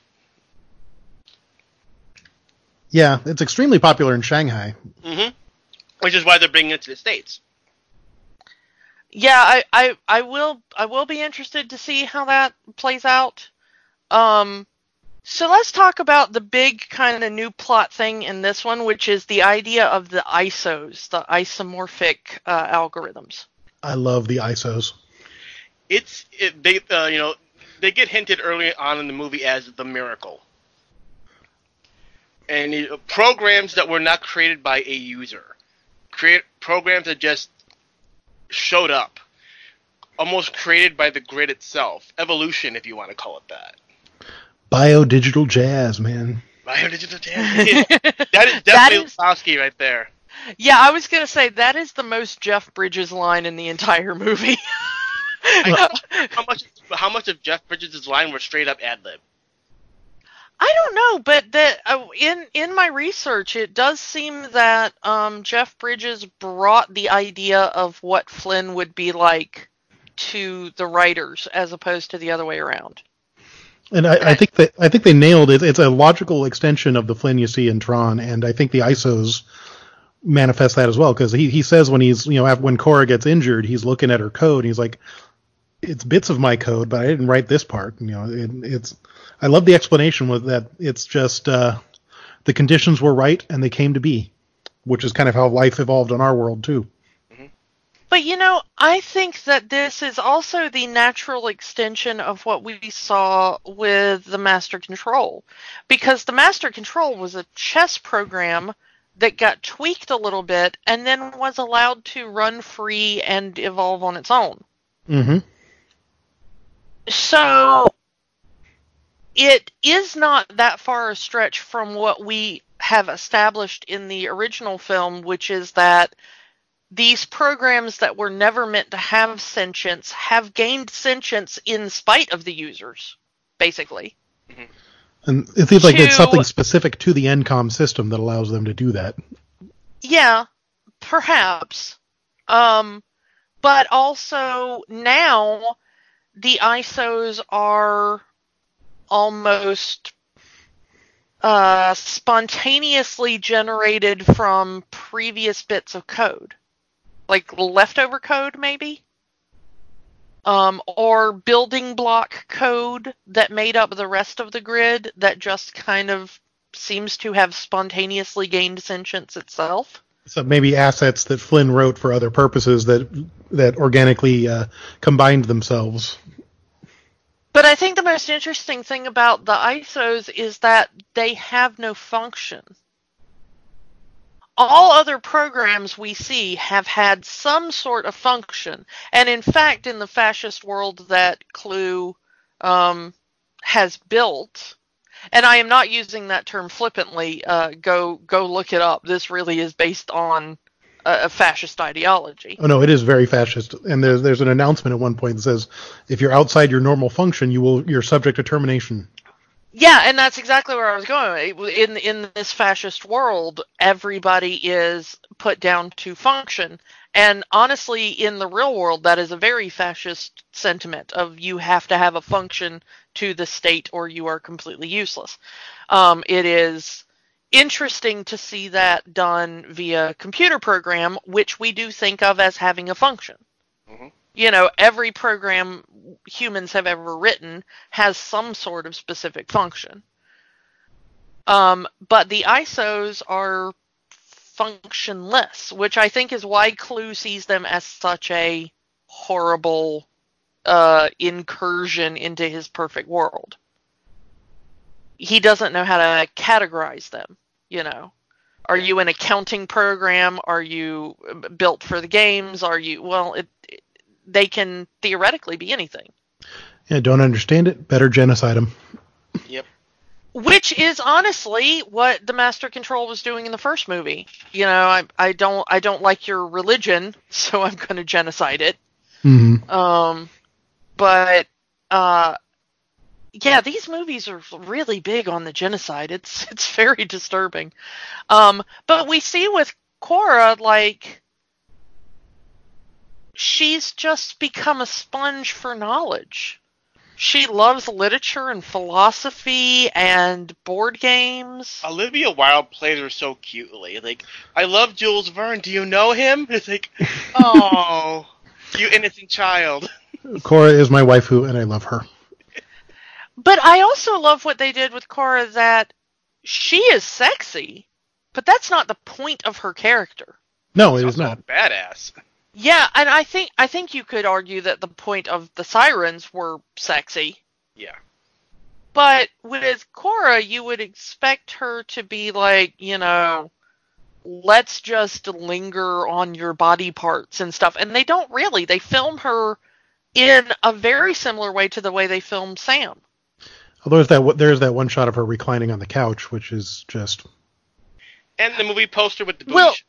Yeah, it's extremely popular in Shanghai. hmm Which is why they're bringing it to the States. Yeah, I, I, I will I will be interested to see how that plays out. Um, so let's talk about the big kind of new plot thing in this one, which is the idea of the I S Os, the isomorphic uh, algorithms. I love the I S Os. It's it, they uh, you know they get hinted early on in the movie as the Miracle, and you know, programs that were not created by a user, create programs that just showed up, almost created by the grid itself, evolution if you want to call it that. Biodigital jazz, man. Biodigital jazz. That is definitely That is- Lebowski right there. Yeah, I was going to say that is the most Jeff Bridges line in the entire movie. I, how much? How much of Jeff Bridges' line were straight up ad lib? I don't know, but that uh, in in my research, it does seem that um, Jeff Bridges brought the idea of what Flynn would be like to the writers, as opposed to the other way around. And I, I think that I think they nailed it. It's a logical extension of the Flynn you see in Tron, and I think the I S Os manifest that as well, because he, he says when he's you know when Cora gets injured, he's looking at her code, and he's like, it's bits of my code, but I didn't write this part. You know, it, it's. I love the explanation with that. It's just uh, the conditions were right and they came to be, which is kind of how life evolved in our world too. But you know, I think that this is also the natural extension of what we saw with the Master Control, because the Master Control was a chess program that got tweaked a little bit and then was allowed to run free and evolve on its own. Mm-hmm. So it is not that far a stretch from what we have established in the original film, which is that these programs that were never meant to have sentience have gained sentience in spite of the users, basically. And it seems like To- it's something specific to the N COM system that allows them to do that. Yeah, perhaps. Um, but also now the I S Os are almost uh, spontaneously generated from previous bits of code. Like leftover code, maybe? Um, or building block code that made up the rest of the grid that just kind of seems to have spontaneously gained sentience itself. So maybe assets that Flynn wrote for other purposes that that organically uh, combined themselves. But I think the most interesting thing about the I S Os is that they have no function. All other programs we see have had some sort of function. And in fact, in the fascist world that Clue um, has built, and I am not using that term flippantly, uh, go go look it up. This really is based on a, a fascist ideology. Oh no, it is very fascist. And there's there's an announcement at one point that says, if you're outside your normal function, you will you're subject to termination. Yeah, and that's exactly where I was going. In in this fascist world, everybody is put down to function. And honestly, in the real world, that is a very fascist sentiment of you have to have a function to the state or you are completely useless. Um, it is interesting to see that done via computer program, which we do think of as having a function. Mm-hmm. You know, every program humans have ever written has some sort of specific function. Um, but the I S Os are functionless, which I think is why Clue sees them as such a horrible uh, incursion into his perfect world. He doesn't know how to categorize them, you know. Are you an accounting program? Are you built for the games? Are you, well, it, it they can theoretically be anything. Yeah, don't understand it, better genocide them. Yep. Which is honestly what the Master Control was doing in the first movie. You know, I I don't I don't like your religion, so I'm going to genocide it. Mm-hmm. Um, but uh, yeah, these movies are really big on the genocide. It's it's very disturbing. Um, but we see with Cora, like, she's just become a sponge for knowledge. She loves literature and philosophy and board games. Olivia Wilde plays her so cutely. Like, I love Jules Verne. Do you know him? It's like, oh, you innocent child. Cora is my waifu, and I love her. But I also love what they did with Cora, that she is sexy, but that's not the point of her character. No, it She's is also not. a badass. Yeah, and I think I think you could argue that the point of the sirens were sexy. Yeah. But with Cora, you would expect her to be like, you know, let's just linger on your body parts and stuff. And they don't really. They film her in a very similar way to the way they filmed Sam. Although there's that there's that one shot of her reclining on the couch, which is just. And the movie poster with the booty Well, shot.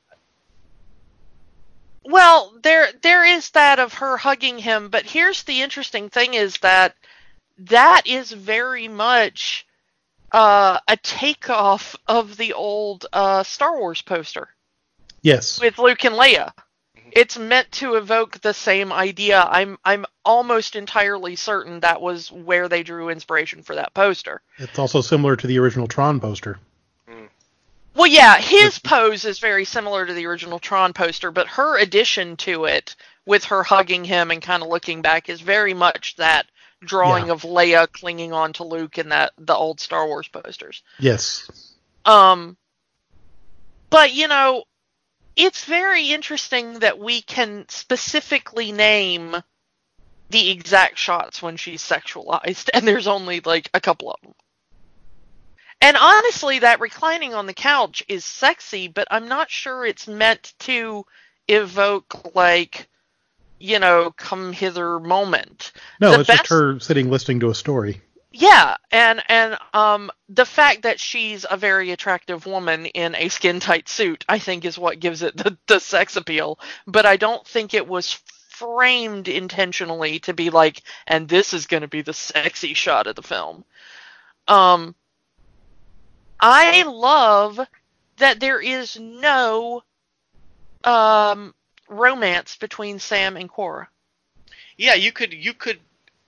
Well, there there is that of her hugging him, but here's the interesting thing is that that is very much uh, a takeoff of the old uh, Star Wars poster Yes. with Luke and Leia. It's meant to evoke the same idea. I'm I'm almost entirely certain that was where they drew inspiration for that poster. It's also similar to the original Tron poster. Well, yeah, his pose is very similar to the original Tron poster, but her addition to it, with her hugging him and kind of looking back, is very much that drawing Yeah. of Leia clinging on to Luke in that the old Star Wars posters. Yes. Um, but, you know, it's very interesting that we can specifically name the exact shots when she's sexualized, and there's only, like, a couple of them. And honestly, that reclining on the couch is sexy, but I'm not sure it's meant to evoke, like, you know, come hither moment. No, The it's best- just her sitting listening to a story. Yeah, and and um, the fact that she's a very attractive woman in a skin-tight suit, I think, is what gives it the, the sex appeal. But I don't think it was framed intentionally to be like, and this is going to be the sexy shot of the film. Um, I love that there is no um, romance between Sam and Cora. Yeah, you could you could.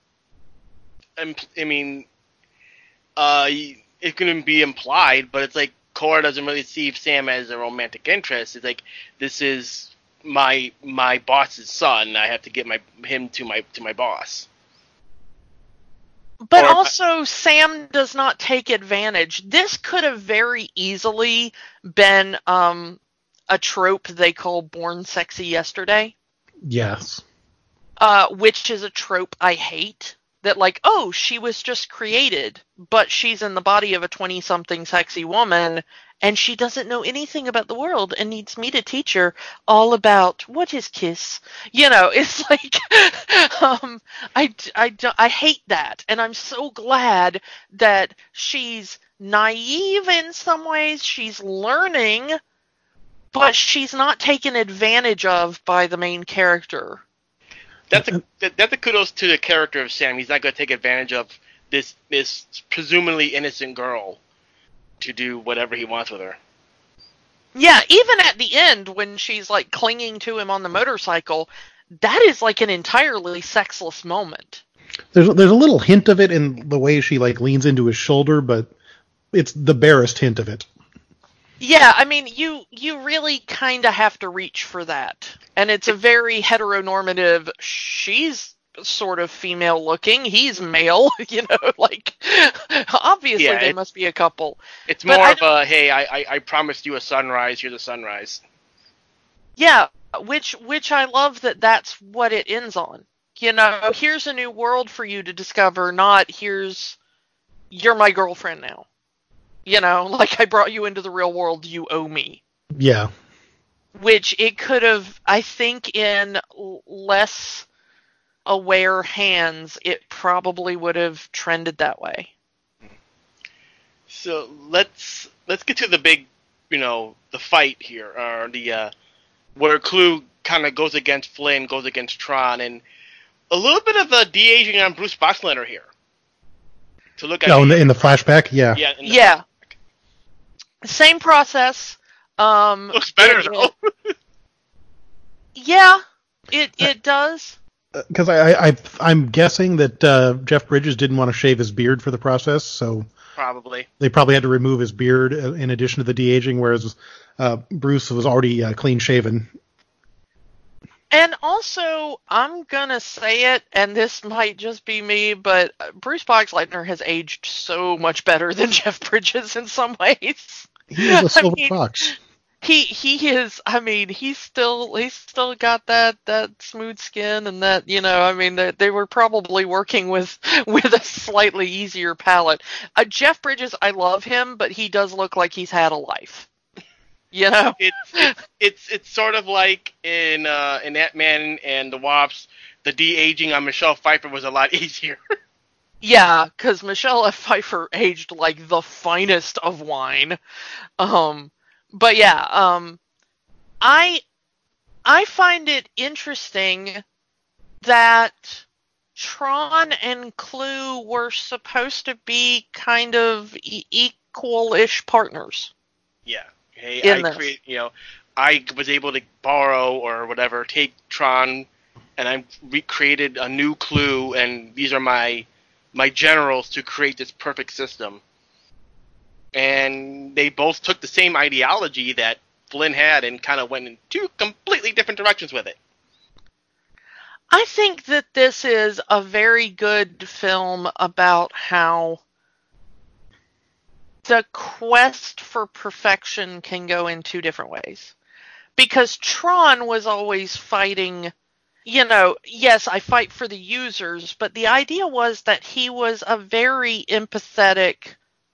I mean, uh, it can be implied, but it's like Cora doesn't really see Sam as a romantic interest. It's like, this is my my boss's son. I have to get my him to my to my boss. But Or- also, Sam does not take advantage. This could have very easily been um, a trope they call Born Sexy Yesterday, Yes. uh, which is a trope I hate. That, like, oh, she was just created, but she's in the body of a twenty-something sexy woman, and she doesn't know anything about the world and needs me to teach her all about what is kiss. You know, it's like, um, I, I, I hate that, and I'm so glad that she's naive in some ways, she's learning, but she's not taken advantage of by the main character. That's a that- that's a kudos to the character of Sam. He's not going to take advantage of this this presumably innocent girl to do whatever he wants with her. Yeah, even at the end when she's like clinging to him on the motorcycle, that is like an entirely sexless moment. There's there's a little hint of it in the way she like leans into his shoulder, but it's the barest hint of it. Yeah, I mean, you you really kind of have to reach for that. And it's a very heteronormative, she's sort of female looking, he's male, you know, like, obviously Yeah, they it- must be a couple. It's But more I of a, hey, I, I I promised you a sunrise. Here's a sunrise. Yeah, which which I love that that's what it ends on. You know, here's a new world for you to discover, not here's, you're my girlfriend now. You know, like I brought you into the real world, you owe me. Yeah. Which it could have, I think, in l- less aware hands, it probably would have trended that way. So let's let's get to the big, you know, the fight here, or the uh, where Clue kind of goes against Flynn, goes against Tron, and a little bit of a de-aging on Bruce Boxleitner here. To look at, No, in the, in the flashback, yeah. yeah, in the- Yeah. Same process. Um, looks better it- though. Yeah, it it does. Because I, I, I, I'm guessing that uh, Jeff Bridges didn't want to shave his beard for the process, so Probably. they probably had to remove his beard uh, in addition to the de-aging, whereas uh, Bruce was already uh, clean shaven. And also, I'm gonna say it, and this might just be me, but Bruce Boxleitner has aged so much better than Jeff Bridges in some ways. He was a I silver mean, fox. he he is. I mean, he's still he's still got that that smooth skin and that, you know. I mean, they, they were probably working with with a slightly easier palette. Uh, Jeff Bridges, I love him, but he does look like he's had a life. You know, it's it's it's, it's sort of like in uh, in Ant-Man and the Wasp, the de-aging on Michelle Pfeiffer was a lot easier. Yeah, because Michelle F. Pfeiffer aged like the finest of wine. Um, but yeah, um, I I find it interesting that Tron and Clue were supposed to be kind of e- equal-ish partners. Yeah. Hey, In I this. create, you know, I was able to borrow or whatever, take Tron, and I recreated a new Clue, and these are my my generals to create this perfect system. And they both took the same ideology that Flynn had and kind of went in two completely different directions with it. I think that this is a very good film about how the quest for perfection can go in two different ways. Because Tron was always fighting, you know, yes, I fight for the users, but the idea was that he was a very empathetic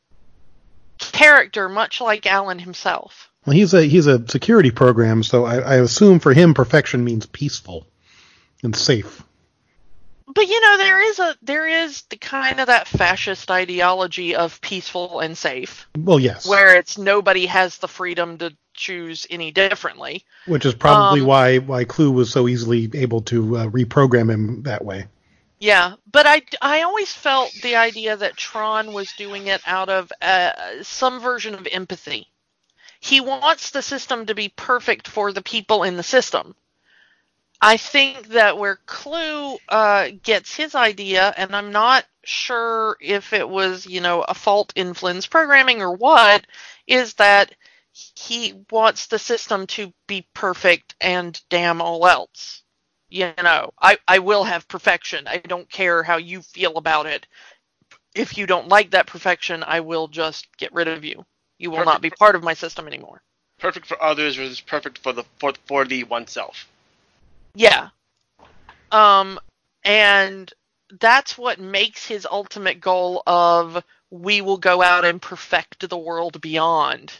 character, much like Alan himself. Well, he's a he's a security program, so I, I assume for him perfection means peaceful and safe. But you know, there is a there is the kind of that fascist ideology of peaceful and safe, Well, yes, where it's nobody has the freedom to choose any differently. which is probably um, why why Clue was so easily able to uh, reprogram him that way. Yeah, but I, I always felt the idea that Tron was doing it out of uh, some version of empathy. He wants the system to be perfect for the people in the system. I think that where Clue uh, gets his idea, and I'm not sure if it was, you know, a fault in Flynn's programming or what, is that he wants the system to be perfect and damn all else. You know, I, I will have perfection. I don't care how you feel about it. If you don't like that perfection, I will just get rid of you. You will Perfect. not be part of my system anymore. Perfect for others versus perfect for the for, for the oneself. Yeah. Um, and that's what makes his ultimate goal of we will go out and perfect the world beyond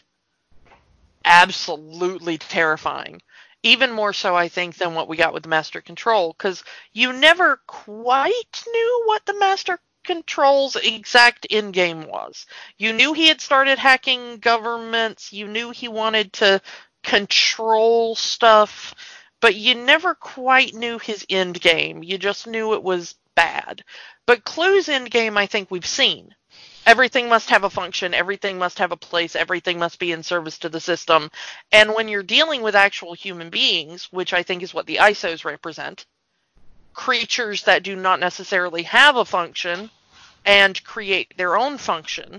absolutely terrifying. Even more so, I think, than what we got with the Master Control, because you never quite knew what the Master Control's exact end game was. You knew he had started hacking governments, you knew he wanted to control stuff, but you never quite knew his end game. You just knew it was bad. But Clue's end game, I think we've seen. Everything must have a function, everything must have a place, everything must be in service to the system. And when you're dealing with actual human beings, which I think is what the I S Os represent, creatures that do not necessarily have a function and create their own function,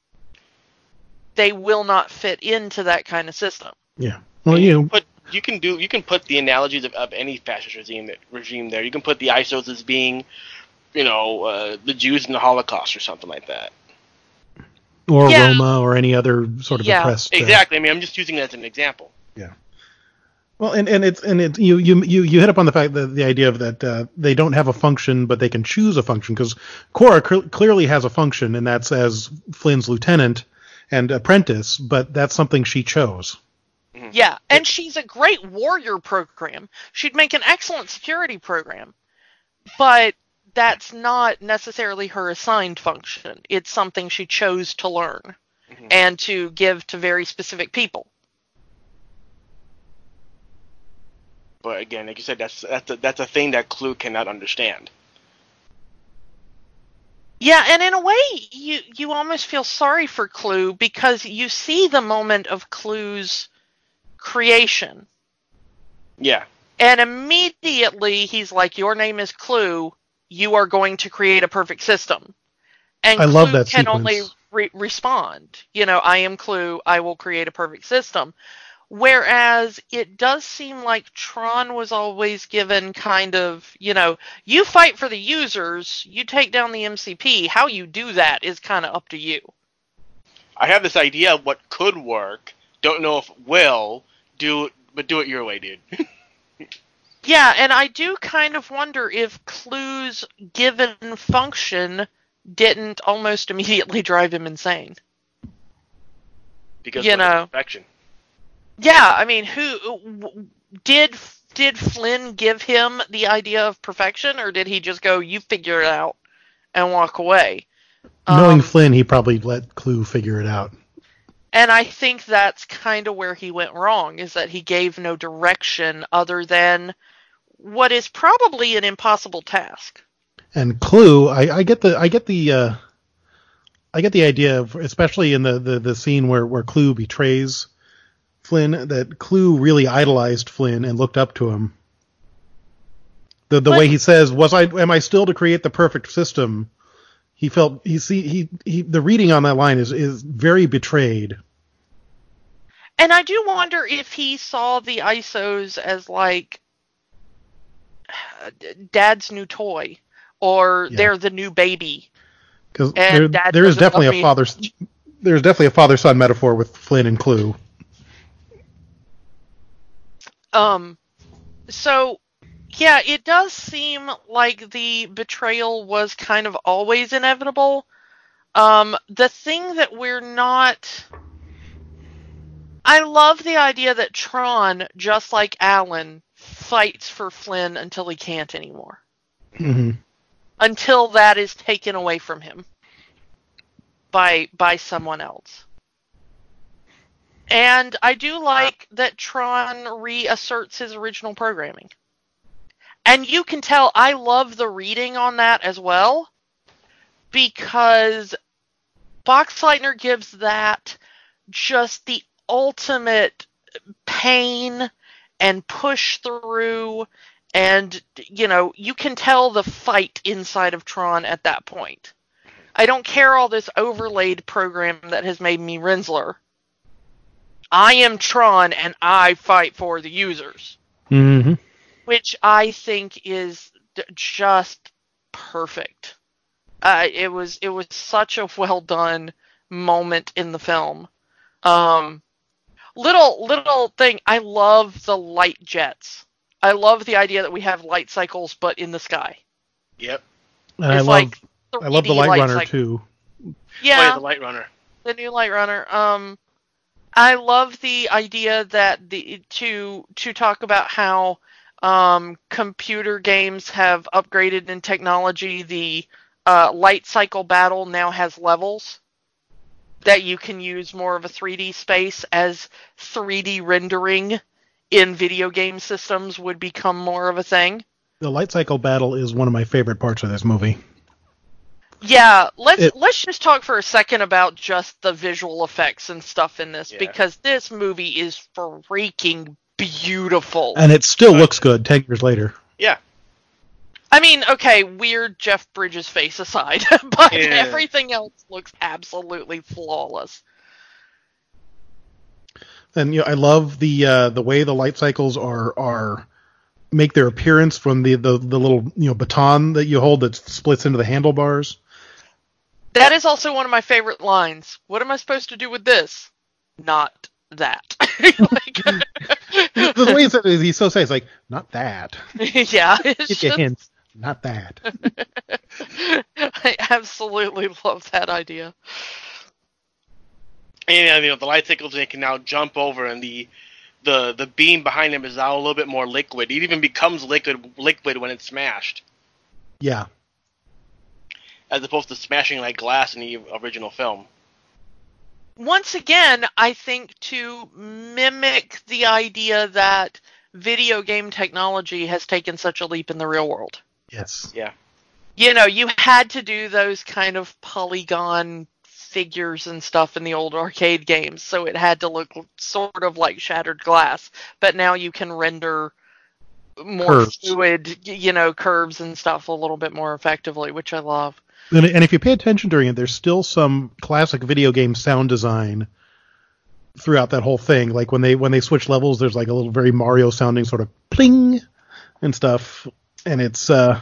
they will not fit into that kind of system. Yeah. Well, you you can put you can do you can put the analogies of, of any fascist regime regime there. You can put the I S Os as being, you know, uh, the Jews in the Holocaust or something like that. or Yeah. Roma or any other sort of Yeah. oppressed. uh, Exactly. I mean, I'm just using it as an example. Yeah. Well, and, and it's and it you you you you hit up on the fact that the idea of that uh, they don't have a function, but they can choose a function, because Cora cl- clearly has a function, and that's as Flynn's lieutenant and apprentice, but that's something she chose. Yeah, and she's a great warrior program. She'd make an excellent security program. But that's not necessarily her assigned function. It's something she chose to learn Mhm. and to give to very specific people. But again, like you said, that's that's a, that's a thing that Clue cannot understand. Yeah, and in a way, you, you almost feel sorry for Clue because you see the moment of Clue's creation. Yeah. And immediately he's like, your name is Clue, you are going to create a perfect system. And I Clue love that can sequence. only re- respond. You know, I am Clue, I will create a perfect system. Whereas it does seem like Tron was always given kind of, you know, you fight for the users, you take down the M C P, how you do that is kind of up to you. I have this idea of what could work. don't know if will do, but do it your way, dude. Yeah, and I do kind of wonder if Clue's given function didn't almost immediately drive him insane. Because you of know, perfection. Yeah, I mean, who did did Flynn give him the idea of perfection, or did he just go, "You figure it out," and walk away? Knowing um, Flynn, he probably let Clue figure it out. And I think that's kind of where he went wrong, is that he gave no direction other than what is probably an impossible task. And Clue, I, I get the, I get the, uh, I get the idea of, especially in the, the, the scene where, where Clue betrays Flynn, that Clue really idolized Flynn and looked up to him. The the but, way he says, "Was I? Am I still to create the perfect system?" He felt he see he, he the reading on that line is is very betrayed. And I do wonder if he saw the I S Os as like Dad's new toy, or yeah. they're the new baby. Because there, there is definitely a father, there's definitely a father-son metaphor with Flynn and Clue. Um, so yeah, it does seem like the betrayal was kind of always inevitable. Um, the thing that we're not, I love the idea that Tron, just like Alan, fights for Flynn until he can't anymore. Mm-hmm. Until that is taken away from him by by someone else. And I do like that Tron reasserts his original programming. And you can tell I love the reading on that as well, because Boxleitner gives that just the ultimate pain and push through. And, you know, you can tell the fight inside of Tron at that point. I don't care all this overlaid program that has made me Rinsler. I am Tron, and I fight for the users. Mm-hmm. Which I think is d- just perfect. Uh, it was it was such a well done moment in the film. Um, little little thing, I love the light jets. I love the idea that we have light cycles, but in the sky. Yep. And I love, like I love the Light, light Runner too. Yeah, oh, yeah, the Light Runner. The new Light Runner. Um, I love the idea that the to to talk about how um, computer games have upgraded in technology. The uh, light cycle battle now has levels that you can use more of a three D space, as three D rendering in video game systems would become more of a thing. The light cycle battle is one of my favorite parts of this movie. Yeah, let's it, let's just talk for a second about just the visual effects and stuff in this, yeah. because this movie is freaking beautiful. And it still looks good ten years later. Yeah. I mean, okay, weird Jeff Bridges face aside, but yeah. everything else looks absolutely flawless. And you know, I love the uh, the way the light cycles are are make their appearance from the, the, the little you know baton that you hold that splits into the handlebars. That is also one of my favorite lines. What am I supposed to do with this? Not that. like, the way he said it, he's so sad. It's like, not that. Yeah. Get just... your hints. Not that. I absolutely love that idea. And you know, the light cycles, they can now jump over, and the the the beam behind him is now a little bit more liquid. It even becomes liquid liquid when it's smashed. Yeah. As opposed to smashing like glass in the original film. Once again, I think to mimic the idea that video game technology has taken such a leap in the real world. Yes. Yeah. You know, you had to do those kind of polygon figures and stuff in the old arcade games, so it had to look sort of like shattered glass. But now you can render more curves. fluid, you know, curves and stuff a little bit more effectively, which I love. And, and if you pay attention during it, there's still some classic video game sound design throughout that whole thing. Like when they when they switch levels, there's like a little very Mario sounding sort of pling and stuff, and it's uh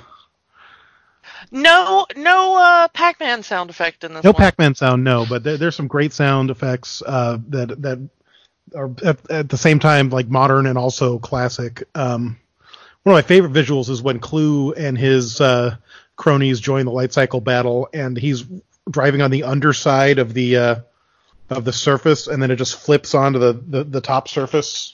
No, no uh, Pac-Man sound effect in this no one. Pac-Man sound, no, but there, there's some great sound effects uh, that that are at, at the same time like modern and also classic. Um, one of my favorite visuals is when Clue and his uh, cronies join the light cycle battle, and he's driving on the underside of the uh, of the surface, and then it just flips onto the, the, the top surface.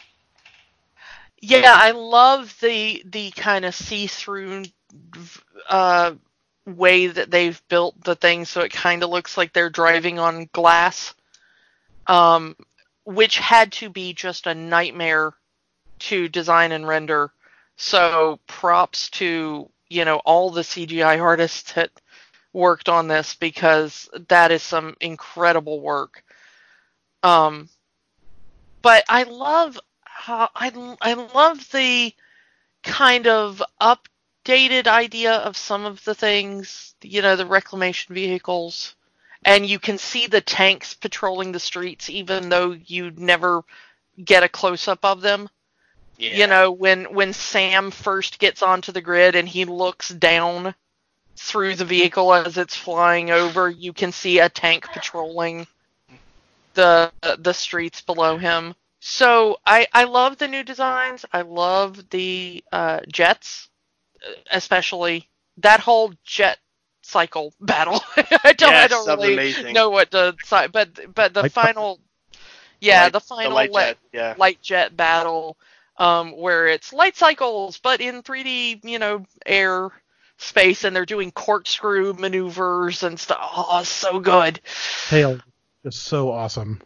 Yeah, I love the the kind of see-through uh, way that they've built the thing, so it kind of looks like they're driving on glass, um, which had to be just a nightmare to design and render. So props to, you know, all the C G I artists that worked on this, because that is some incredible work. Um, but I love how I I love the kind of updated idea of some of the things, you know, the reclamation vehicles, and you can see the tanks patrolling the streets, even though you never get a close up of them. Yeah. You know, when when Sam first gets onto the grid and he looks down through the vehicle as it's flying over, you can see a tank patrolling the the streets below him. So I, I love the new designs. I love the uh, jets, especially that whole jet cycle battle. I don't Yes, I don't that was really amazing. know what to say, but but the Like- final, yeah, light- the final the light light, jet, yeah. light jet battle, um, where it's light cycles but in three D, you know, air space, and they're doing corkscrew maneuvers and stuff. Oh, so good. Tail, just so awesome.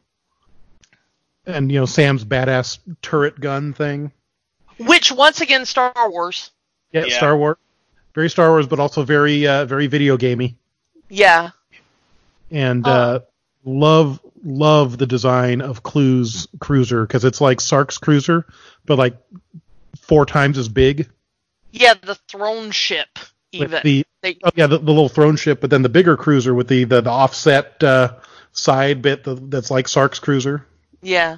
And, you know, Sam's badass turret gun thing. Which once again, Star Wars. Yeah, Yeah. Star Wars. Very Star Wars, but also very, uh, very video gamey. Yeah. And Oh. uh, love, love the design of Clue's cruiser, because it's like Sark's cruiser, but like four times as big. Yeah, the throne ship, With even. the They, oh, yeah, the, the little throne ship, but then the bigger cruiser with the the, the offset uh, side bit the, that's like Sark's cruiser. yeah.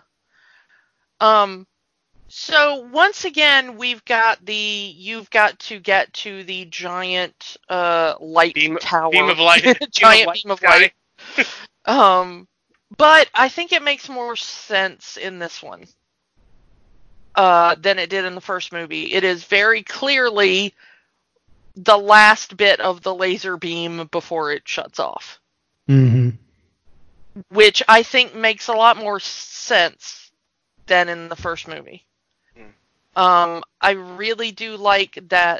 Um, so once again, we've got the, you've got to get to the giant uh, light Beam, tower. beam of light. Giant beam of sky. light. Um, but I think it makes more sense in this one uh, than it did in the first movie. It is very clearly the last bit of the laser beam before it shuts off, Mm-hmm. which I think makes a lot more sense than in the first movie. Hmm. Um, I really do like that.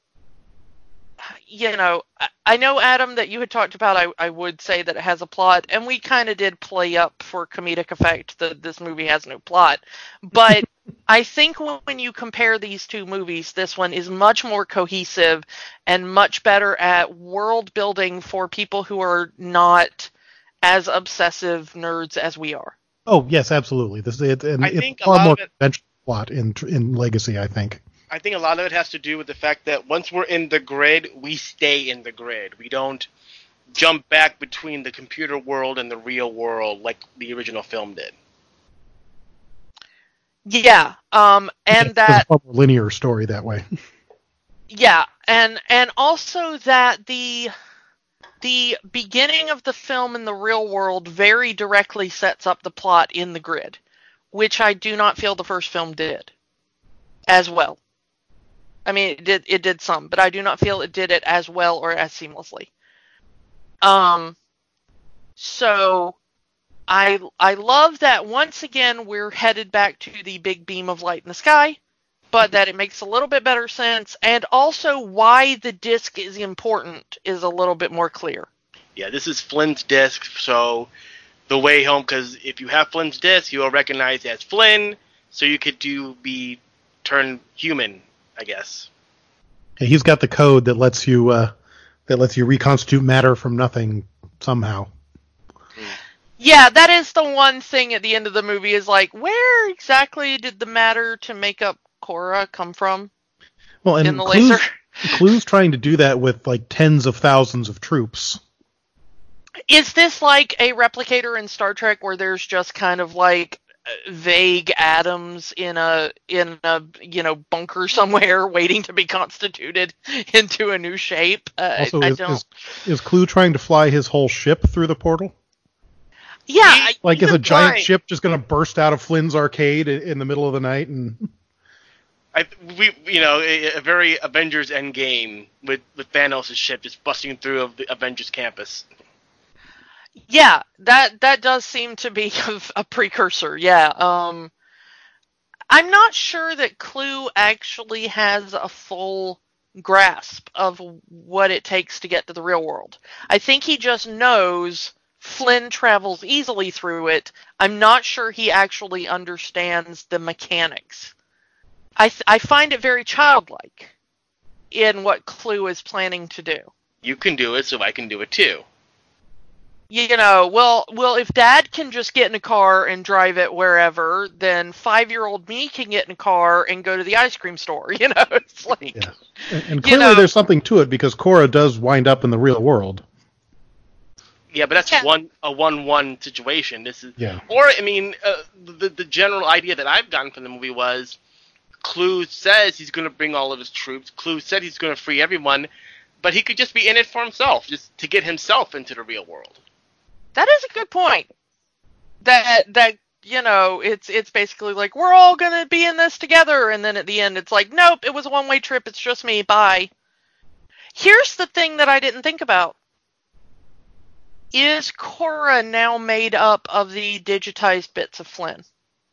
You know, I- I know, Adam, that you had talked about, I, I would say that it has a plot, and we kind of did play up for comedic effect that this movie has no plot. But I think when you compare these two movies, this one is much more cohesive and much better at world building for people who are not as obsessive nerds as we are. Oh yes, absolutely. This it, and I it's think a far lot more of it- conventional plot in in Legacy, I think. I think a lot of it has to do with the fact that once we're in the grid, we stay in the grid. We don't jump back between the computer world and the real world like the original film did. Yeah, um, and It's that a far more linear story that way. Yeah, and and also that the the beginning of the film in the real world very directly sets up the plot in the grid, which I do not feel the first film did as well. I mean, it did it did some, but I do not feel it did it as well or as seamlessly. Um, so I I love that once again we're headed back to the big beam of light in the sky, but that it makes a little bit better sense, and also why the disc is important is a little bit more clear. Yeah, this is Flynn's disc, so the way home, because if you have Flynn's disc, you will recognize it as Flynn, so you could do be turn human, I guess. Yeah, he's got the code that lets you uh, that lets you reconstitute matter from nothing somehow. Yeah, that is the one thing at the end of the movie is like, where exactly did the matter to make up Korra come from Well, and in the Clue's, laser? Clue's trying to do that with like tens of thousands of troops. Is this like a replicator in Star Trek where there's just kind of like vague atoms in a in a you know bunker somewhere waiting to be constituted into a new shape? Uh, Also, I is, don't. is is Clue trying to fly his whole ship through the portal? Yeah, I, Like, is He's a giant fine. ship just going to burst out of Flynn's arcade in, in the middle of the night? And I, we, you know, a, a very Avengers Endgame with with Thanos' ship just busting through of the Avengers campus. yeah, that that does seem to be a, a precursor. Yeah. Um, I'm not sure that Clue actually has a full grasp of what it takes to get to the real world. I think he just knows Flynn travels easily through it. I'm not sure he actually understands the mechanics. I th- I find it very childlike in what Clue is planning to do. You can do it, so I can do it too. You know, well, well, if Dad can just get in a car and drive it wherever, then five-year-old me can get in a car and go to the ice cream store. You know, it's like, yeah. and, and You clearly know- there's something to it because Cora does wind up in the real world. Yeah, but that's Yeah. one a one-one situation. This is, Yeah. or I mean, uh, the the general idea that I've gotten from the movie was, Clue says he's going to bring all of his troops. Clue said he's going to free everyone, but he could just be in it for himself, just to get himself into the real world. that is a good point. That that you know, it's it's basically like we're all gonna be in this together, and then at the end, it's like, nope, it was a one-way trip. It's just me. Bye. Here's the thing that I didn't think about. Is Cora now made up of the digitized bits of Flynn?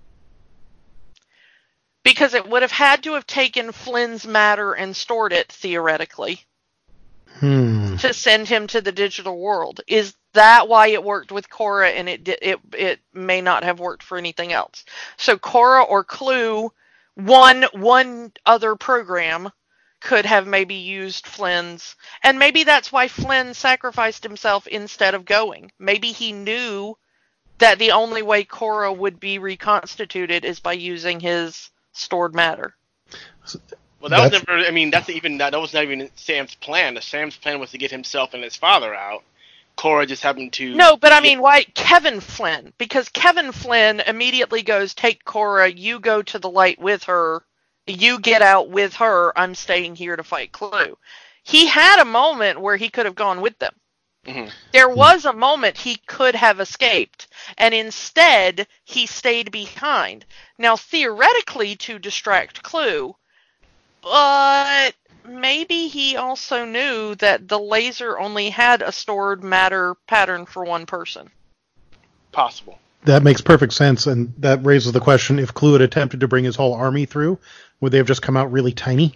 Because it would have had to have taken Flynn's matter and stored it, theoretically, Hmm. to send him to the digital world. Is that why it worked with Cora and it di- it it may not have worked for anything else? So Cora or Clue, one one other program could have maybe used Flynn's, and maybe that's why Flynn sacrificed himself instead of going. Maybe he knew that the only way Cora would be reconstituted is by using his stored matter. Well, that was That's- never. I mean, that's even that was not even Sam's plan. The Sam's plan was to get himself and his father out. Cora just happened to. No, but I mean, why Kevin Flynn? Because Kevin Flynn immediately goes, take Cora, you go to the light with her, you get out with her, I'm staying here to fight Clue. He had a moment where he could have gone with them. Mhm. There was a moment he could have escaped, and instead he stayed behind. Now, theoretically, to distract Clue, but maybe he also knew that the laser only had a stored matter pattern for one person. Possible. That makes perfect sense, and that raises the question: if Clue had attempted to bring his whole army through, would they have just come out really tiny?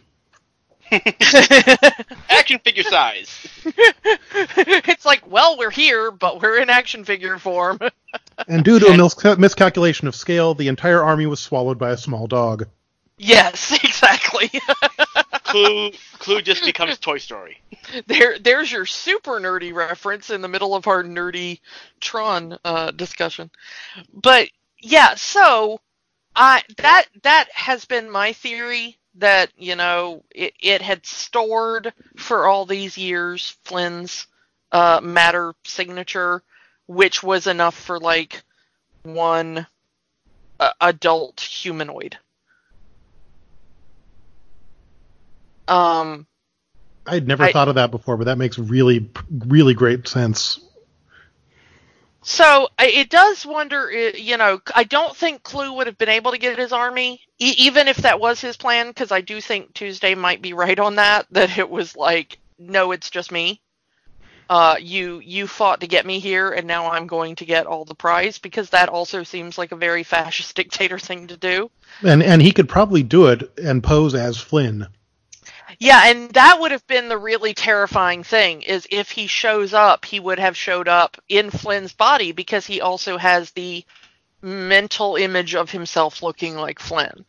Action figure size. It's like, well, we're here, but we're in action figure form. And due to a mis- miscalculation of scale, the entire army was swallowed by a small dog. Yes, exactly. Clue. Clue just becomes Toy Story. There, there's your super nerdy reference in the middle of our nerdy Tron uh, discussion. But yeah, so I that that has been my theory, that, you know, it, it had stored for all these years Flynn's uh, matter signature, which was enough for like one uh, adult humanoid. Um. I'd never I- thought of that before, but that makes really, really great sense. So I- it does wonder, i- you know, I don't think Clue would have been able to get his army, e- even if that was his plan, because I do think Tuesday might be right on that, that it was like, no, it's just me. Uh, you you fought to get me here, and now I'm going to get all the prize, because that also seems like a very fascist dictator thing to do. And and he could probably do it and pose as Flynn. Yeah, and that would have been the really terrifying thing, is if he shows up, he would have showed up in Flynn's body, because he also has the mental image of himself looking like Flynn.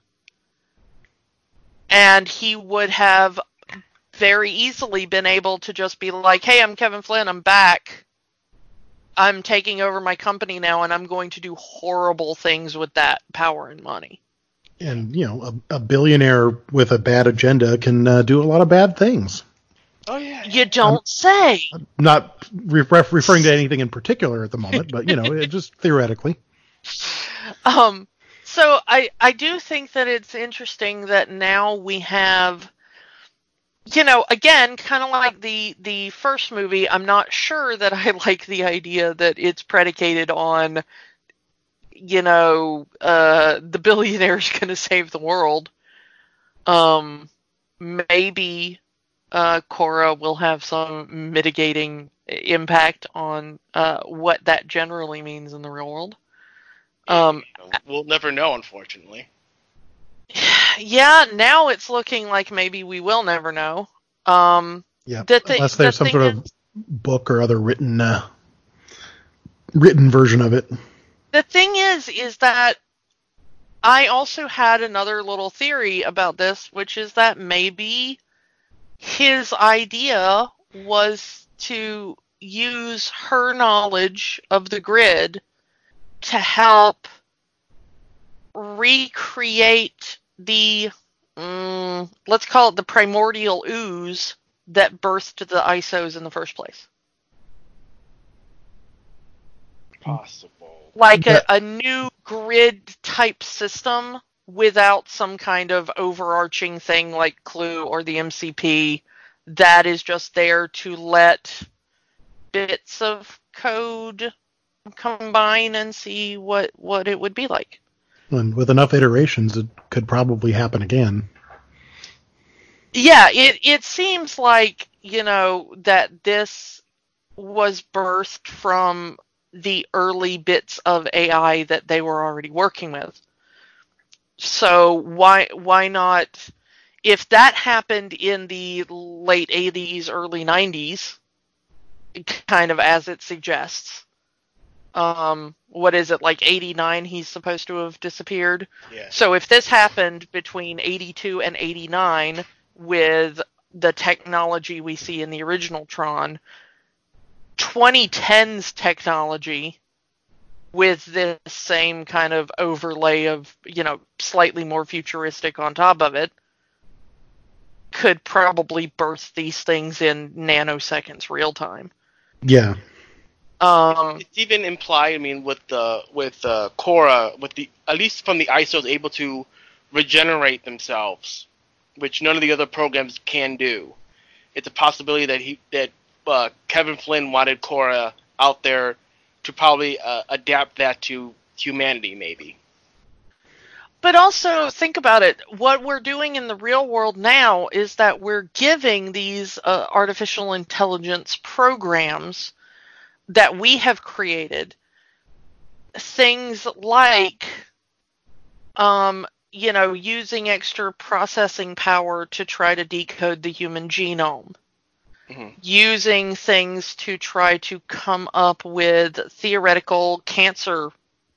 And he would have very easily been able to just be like, hey, I'm Kevin Flynn, I'm back. I'm taking over my company now, and I'm going to do horrible things with that power and money. And, you know, a, a billionaire with a bad agenda can uh, do a lot of bad things. Oh yeah. You don't say. Not re- ref- referring to anything in particular at the moment, but, you know, it just theoretically. Um, so I, I do think that it's interesting that now we have you know, again, kind of like the the first movie, I'm not sure that I like the idea that it's predicated on, you know, uh, the billionaire's going to save the world. Um, maybe uh, Korra will have some mitigating impact on uh, what that generally means in the real world. Um, we'll never know, unfortunately. Yeah, now it's looking like maybe we will never know. Um, yeah, the th- unless there's the some sort is, of book or other written uh, written version of it. The thing is, is that I also had another little theory about this, which is that maybe his idea was to use her knowledge of the grid to help recreate the, um, let's call it the primordial ooze that birthed the I S Os in the first place. Possible. Like a, a new grid type system without some kind of overarching thing like Clue or the M C P that is just there to let bits of code combine and see what, what it would be like. And with enough iterations, it could probably happen again. Yeah, it it seems like, you know, that this was birthed from the early bits of A I that they were already working with. So why why not, if that happened in the late eighties, early nineties, kind of as it suggests, um, what is it, like eighty-nine he's supposed to have disappeared? Yeah. So if this happened between eighty-two and eighty-nine with the technology we see in the original Tron, twenty tens technology with this same kind of overlay of, you know, slightly more futuristic on top of it, could probably birth these things in nanoseconds real time. Yeah. Um, it's even implied. I mean, with the with uh, Korra, with the at least from the I S Os able to regenerate themselves, which none of the other programs can do. It's a possibility that he that uh, Kevin Flynn wanted Korra out there to probably uh, adapt that to humanity, maybe. But also, think about it. What we're doing in the real world now is that we're giving these uh, artificial intelligence programs that we have created things like, um, you know, using extra processing power to try to decode the human genome. Mm-hmm. Using things to try to come up with theoretical cancer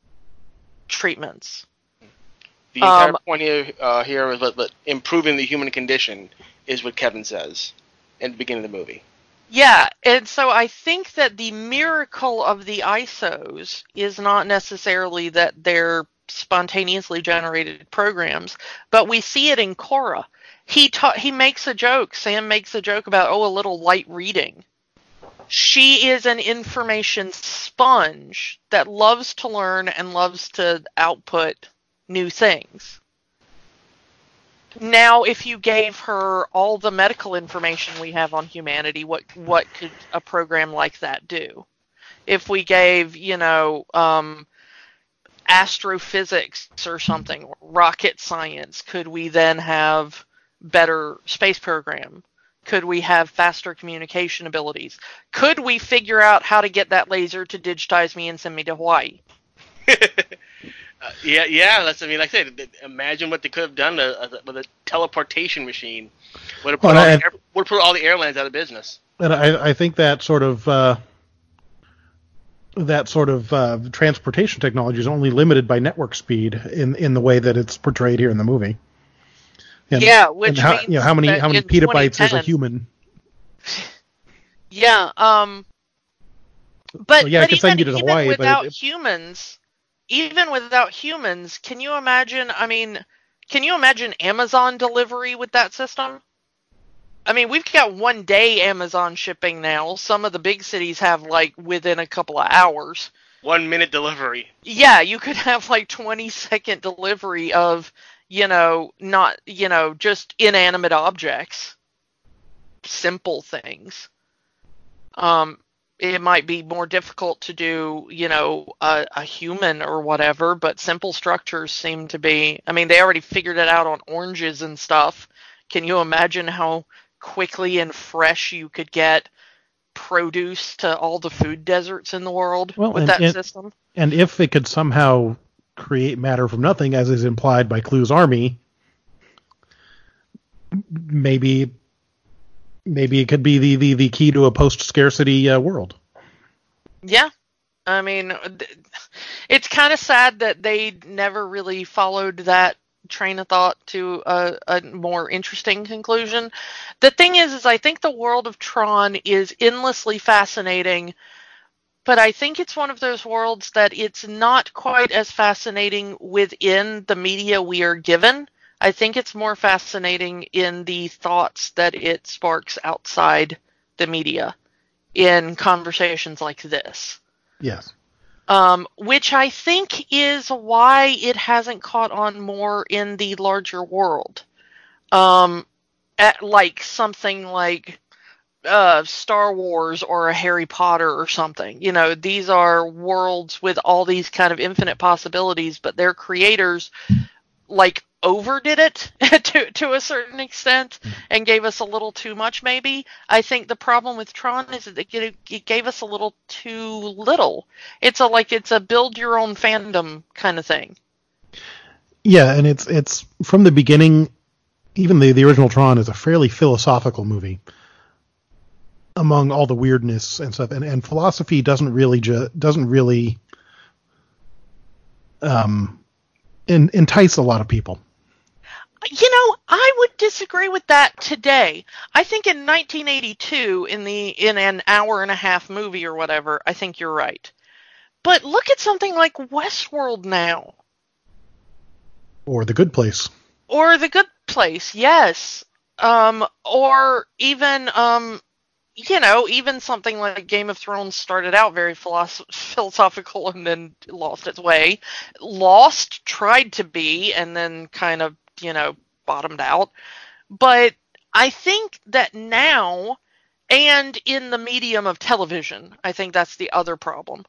treatments. The entire um, point here, uh, here is that improving the human condition is what Kevin says in the beginning of the movie. Yeah, and so I think that the miracle of the I S Os is not necessarily that they're spontaneously generated programs, but we see it in Korra. He ta- he makes a joke, Sam makes a joke about, oh, a little light reading. She is an information sponge that loves to learn and loves to output new things. Now, if you gave her all the medical information we have on humanity, what what could a program like that do? If we gave, you know, um, astrophysics or something, or rocket science, could we then have better space program? Could we have faster communication abilities? Could we figure out how to get that laser to digitize me and send me to Hawaii? Uh, yeah, yeah. That's. I mean, like I said, imagine what they could have done to, uh, with a teleportation machine. Would have put, well, all and, the air, would have put all the airlines out of business. And I, I think that sort of uh, that sort of uh, transportation technology is only limited by network speed in in the way that it's portrayed here in the movie. And, yeah, which and how, means you know, how many how many petabytes is a human? Yeah. Um. But, well, yeah, but I could even, send you to Hawaii, even without but it, humans. Even without humans, can you imagine, I mean, can you imagine Amazon delivery with that system? I mean, we've got one day Amazon shipping now. Some of the big cities have, like, within a couple of hours. One minute delivery. Yeah, you could have, like, twenty second delivery of, you know, not, you know, just inanimate objects. simple things. Um, it might be more difficult to do, you know, a, a human or whatever, but simple structures seem to be, I mean, they already figured it out on oranges and stuff. Can you imagine how quickly and fresh you could get produce to all the food deserts in the world well, with and, that and, system? And if it could somehow create matter from nothing, as is implied by Clue's army, maybe maybe it could be the, the, the key to a post-scarcity uh, world. Yeah. I mean, it's kind of sad that they never really followed that train of thought to a, a more interesting conclusion. The thing is, is I think the world of Tron is endlessly fascinating, but I think it's one of those worlds that it's not quite as fascinating within the media we are given. I think it's more fascinating in the thoughts that it sparks outside the media in conversations like this. Yes. Um, which I think is why it hasn't caught on more in the larger world. Um, at like something like uh, Star Wars or a Harry Potter or something. You know, these are worlds with all these kind of infinite possibilities, but their creators like overdid it to to a certain extent and gave us a little too much, maybe. I think the problem with Tron is that it, it gave us a little too little. It's a like it's a build your own fandom kind of thing. Yeah, and it's it's from the beginning, even the, the original Tron is a fairly philosophical movie among all the weirdness and stuff, and, and philosophy doesn't really ju- doesn't really um in, entice a lot of people. You know, I would disagree with that today. I think in nineteen eighty-two, in the in an hour and a half movie or whatever, I think you're right. But look at something like Westworld now. Or The Good Place. Or The Good Place, yes. Um, or even, um, you know, even something like Game of Thrones started out very philosoph- philosophical and then lost its way. Lost tried to be and then kind of, you know, bottomed out. But I think that now, and in the medium of television, I think that's the other problem.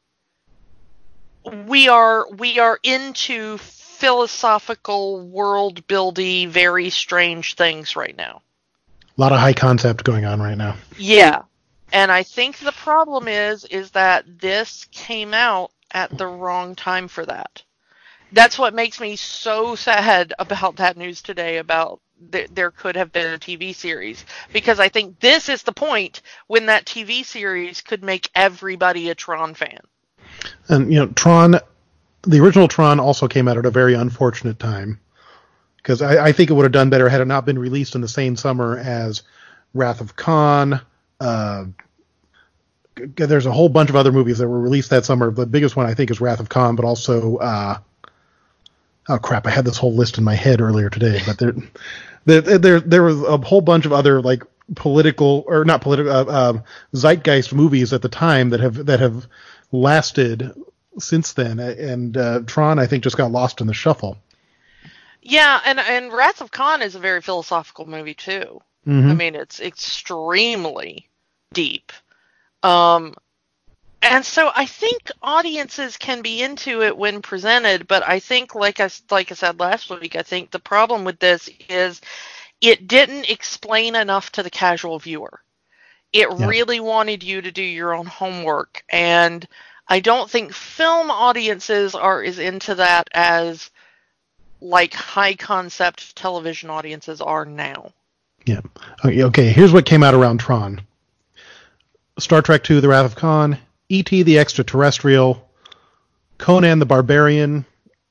We are we are into philosophical, world-buildy, very strange things right now. A lot of high concept going on right now. Yeah. And I think the problem is, is that this came out at the wrong time for that. That's what makes me so sad about that news today about th- there could have been a T V series. Because I think this is the point when that T V series could make everybody a Tron fan. And, you know, Tron, the original Tron also came out at a very unfortunate time. Because I, I think it would have done better had it not been released in the same summer as Wrath of Khan. Uh, there's a whole bunch of other movies that were released that summer. The biggest one, I think, is Wrath of Khan, but also... Uh, oh, crap, I had this whole list in my head earlier today. But there, there, there, there was a whole bunch of other, like, political... Or not political... Uh, uh, zeitgeist movies at the time that have that have lasted since then. And uh, Tron, I think, just got lost in the shuffle. Yeah, and, and Wrath of Khan is a very philosophical movie, too. Mm-hmm. I mean, it's extremely deep. Um, and so I think audiences can be into it when presented, but I think, like I, like I said last week, I think the problem with this is it didn't explain enough to the casual viewer. It Yeah. really wanted you to do your own homework, and I don't think film audiences are as into that as, like, high-concept television audiences are now. Yeah. Okay, okay, here's what came out around Tron. Star Trek two, The Wrath of Khan, E T the Extraterrestrial, Conan the Barbarian.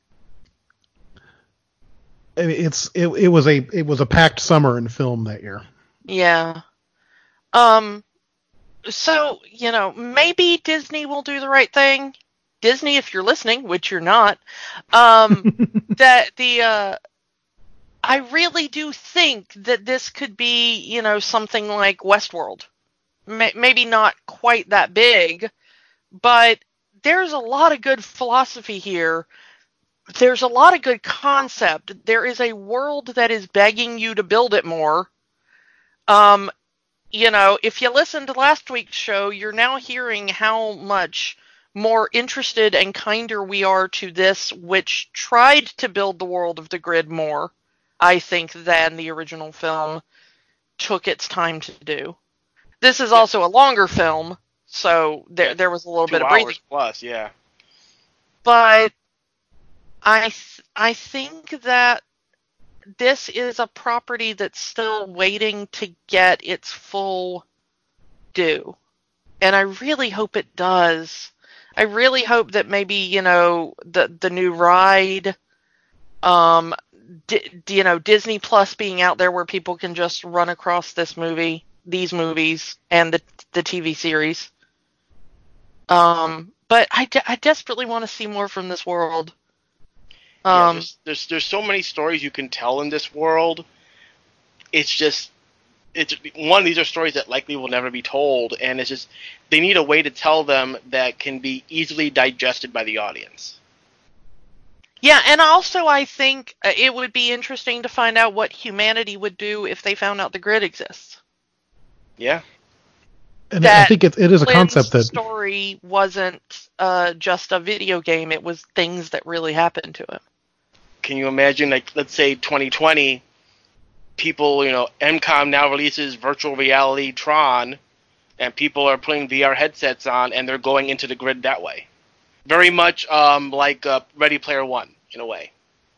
It's it, it was a it was a packed summer in film that year. Yeah. Um, so, you know, maybe Disney will do the right thing. Disney, if you're listening, which you're not, um, that the, uh, I really do think that this could be, you know, something like Westworld. May- maybe not quite that big, but there's a lot of good philosophy here. There's a lot of good concept. There is a world that is begging you to build it more. Um, you know, if you listened to last week's show, you're now hearing how much more interested and kinder we are to this, which tried to build the world of the Grid more, I think, than the original film took its time to do. This is also a longer film, so there there was a little Two bit of hours breathing. plus, yeah. But I th- I think that this is a property that's still waiting to get its full due. And I really hope it does. I really hope that maybe, you know, the the new ride, um, D- you know, Disney Plus being out there where people can just run across this movie, these movies, and the the T V series. Um, but I, de- I desperately want to see more from this world. Yeah, Um, there's, there's there's so many stories you can tell in this world. It's just, it's one. These are stories that likely will never be told, and it's just they need a way to tell them that can be easily digested by the audience. yeah, and also I think uh, it would be interesting to find out what humanity would do if they found out the Grid exists. Yeah, And That I think it, it is a Lynn's concept that story wasn't uh, just a video game; it was things that really happened to him. can you imagine, like, let's say twenty twenty, people, you know, M COM now releases virtual reality Tron, and people are putting V R headsets on, and they're going into the Grid that way. Very much um, like uh, Ready Player One, in a way.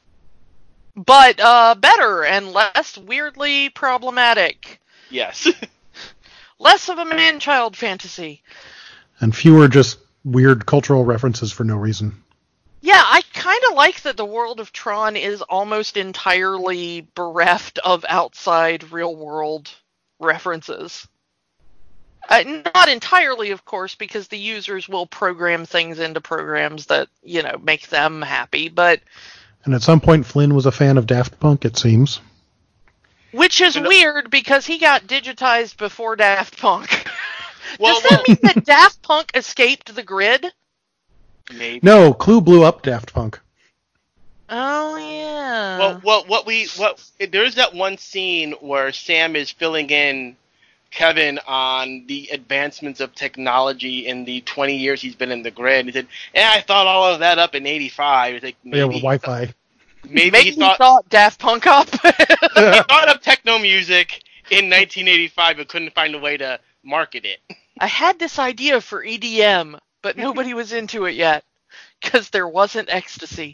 But uh, better and less weirdly problematic. Yes. Less of a man-child fantasy. and fewer just weird cultural references for no reason. Yeah, I kind of like that the world of Tron is almost entirely bereft of outside real-world references. Uh, not entirely, of course, because the users will program things into programs that, you know, make them happy, but... And at some point, Flynn was a fan of Daft Punk, it seems. Which is weird, because he got digitized before Daft Punk. Well, Does that well- mean that Daft Punk escaped the Grid? Maybe. No, Clue blew up Daft Punk. Oh, yeah. Well, well, what we what there's that one scene where Sam is filling in Kevin on the advancements of technology in the twenty years he's been in the Grid. He said, "Yeah, I thought all of that up in eighty-five." He's like, maybe Yeah, with he Wi-Fi. thought- Maybe, Maybe he thought, thought Daft Punk up. he thought of techno music in nineteen eighty-five but couldn't find a way to market it. I had this idea for E D M, but nobody was into it yet, because there wasn't ecstasy.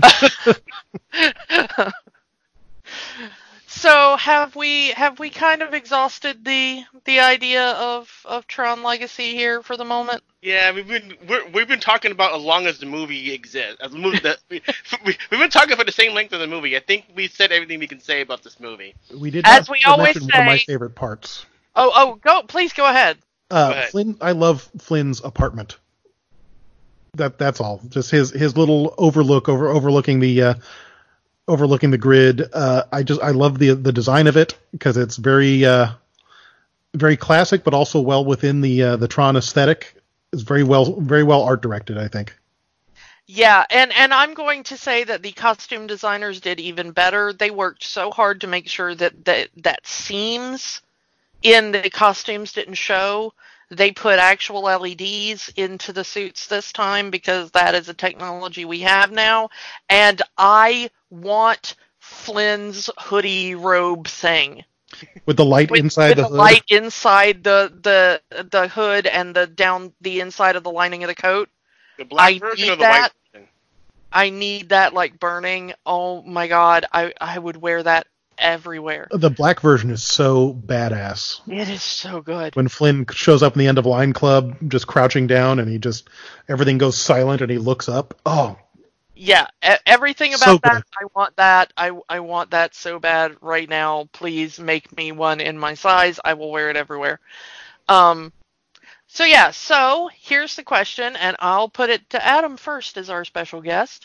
So have we have we kind of exhausted the the idea of, of Tron Legacy here for the moment? Yeah, we've been we're, we've been talking about as long as the movie exists. As the movie that we, we we've been talking for the same length of the movie. I think we said everything we can say about this movie. We did As not we always mention one of my say- favorite parts. Oh oh go please go ahead. Uh, ahead. Flynn, I love Flynn's apartment. That that's all. Just his his little overlook over overlooking the uh, overlooking the Grid. Uh, I just I love the the design of it because it's very uh, very classic, but also well within the uh, the Tron aesthetic. It's very well very well art directed, I think. Yeah, and, and I'm going to say that the costume designers did even better. They worked so hard to make sure that that, that seams in the costumes didn't show. They put actual L E Ds into the suits this time because that is a technology we have now. And I want Flynn's hoodie robe thing. With the light With, inside with the the hood. light inside the, the the hood and the down the inside of the lining of the coat. The black I version need or the that. white version? I need that like burning. Oh my god, I, I would wear that everywhere. The black version is so badass. It is so good. When Flynn shows up in the end of Line Club, just crouching down, and he just everything goes silent, and he looks up. Oh, Yeah, e- everything about So that, good. I want that. I, I want that so bad right now. Please make me one in my size. I will wear it everywhere. Um, so yeah, so here's the question, and I'll put it to Adam first as our special guest.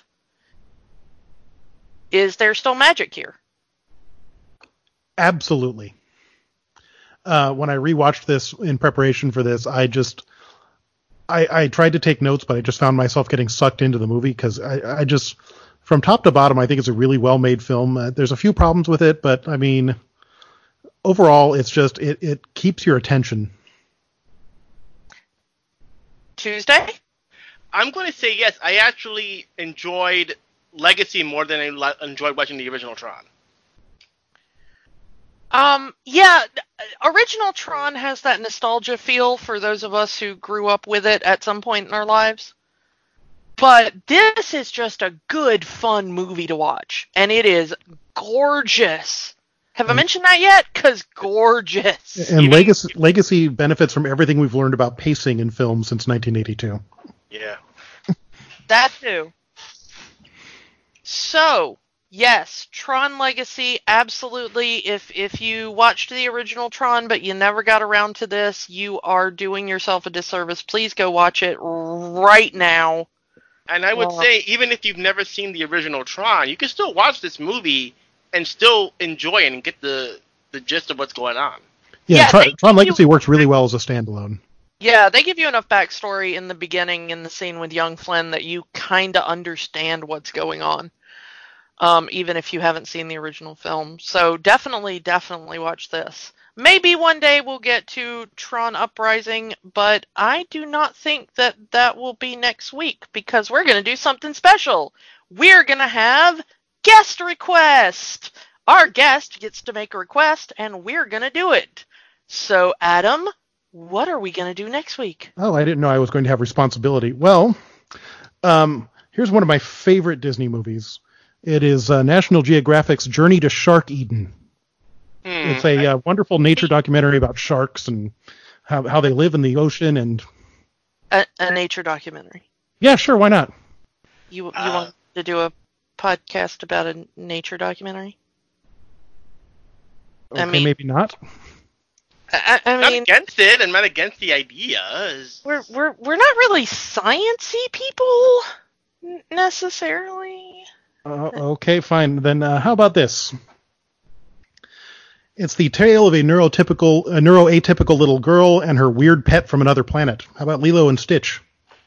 Is there still magic here? absolutely. Uh, when I rewatched this in preparation for this, I just I, I tried to take notes, but I just found myself getting sucked into the movie because I, I just from top to bottom, I think it's a really well made film. Uh, there's a few problems with it, but I mean, overall, it's just it, it keeps your attention. Tuesday? I'm going to say yes. I actually enjoyed Legacy more than I li- enjoyed watching the original Tron. Um, yeah, original Tron has that nostalgia feel for those of us who grew up with it at some point in our lives. But this is just a good, fun movie to watch. And it is gorgeous. Have I mentioned that yet? Because gorgeous. And Legacy, Legacy benefits from everything we've learned about pacing in film since nineteen eighty-two. Yeah. That too. So, yes, Tron Legacy, absolutely. If if you watched the original Tron but you never got around to this, you are doing yourself a disservice. Please go watch it right now. And I would Well, say, even if you've never seen the original Tron, you can still watch this movie and still enjoy it and get the, the gist of what's going on. Yeah, Yeah, Tron, they- Tron Legacy works really well as a standalone. Yeah, they give you enough backstory in the beginning in the scene with young Flynn that you kind of understand what's going on, um, even if you haven't seen the original film. So definitely, definitely watch this. Maybe one day we'll get to Tron Uprising, but I do not think that that will be next week because we're going to do something special. We're going to have guest request. Our guest gets to make a request, and we're going to do it. So, Adam, what are we going to do next week? Oh, I didn't know I was going to have responsibility. Well, um, here's one of my favorite Disney movies. It is uh, National Geographic's Journey to Shark Eden. Hmm. It's a uh, wonderful nature documentary about sharks and how, how they live in the ocean. And A, a nature documentary. yeah, sure, why not? You you Uh, want to do a podcast about a nature documentary? Okay, I mean- maybe not. I, I I'm not mean, against it. I'm not against the idea. It's- we're we're we're not really sciencey people n- necessarily. Uh, okay, fine. Then uh, how about this? It's the tale of a neurotypical, a neuroatypical little girl and her weird pet from another planet. How about Lilo and Stitch?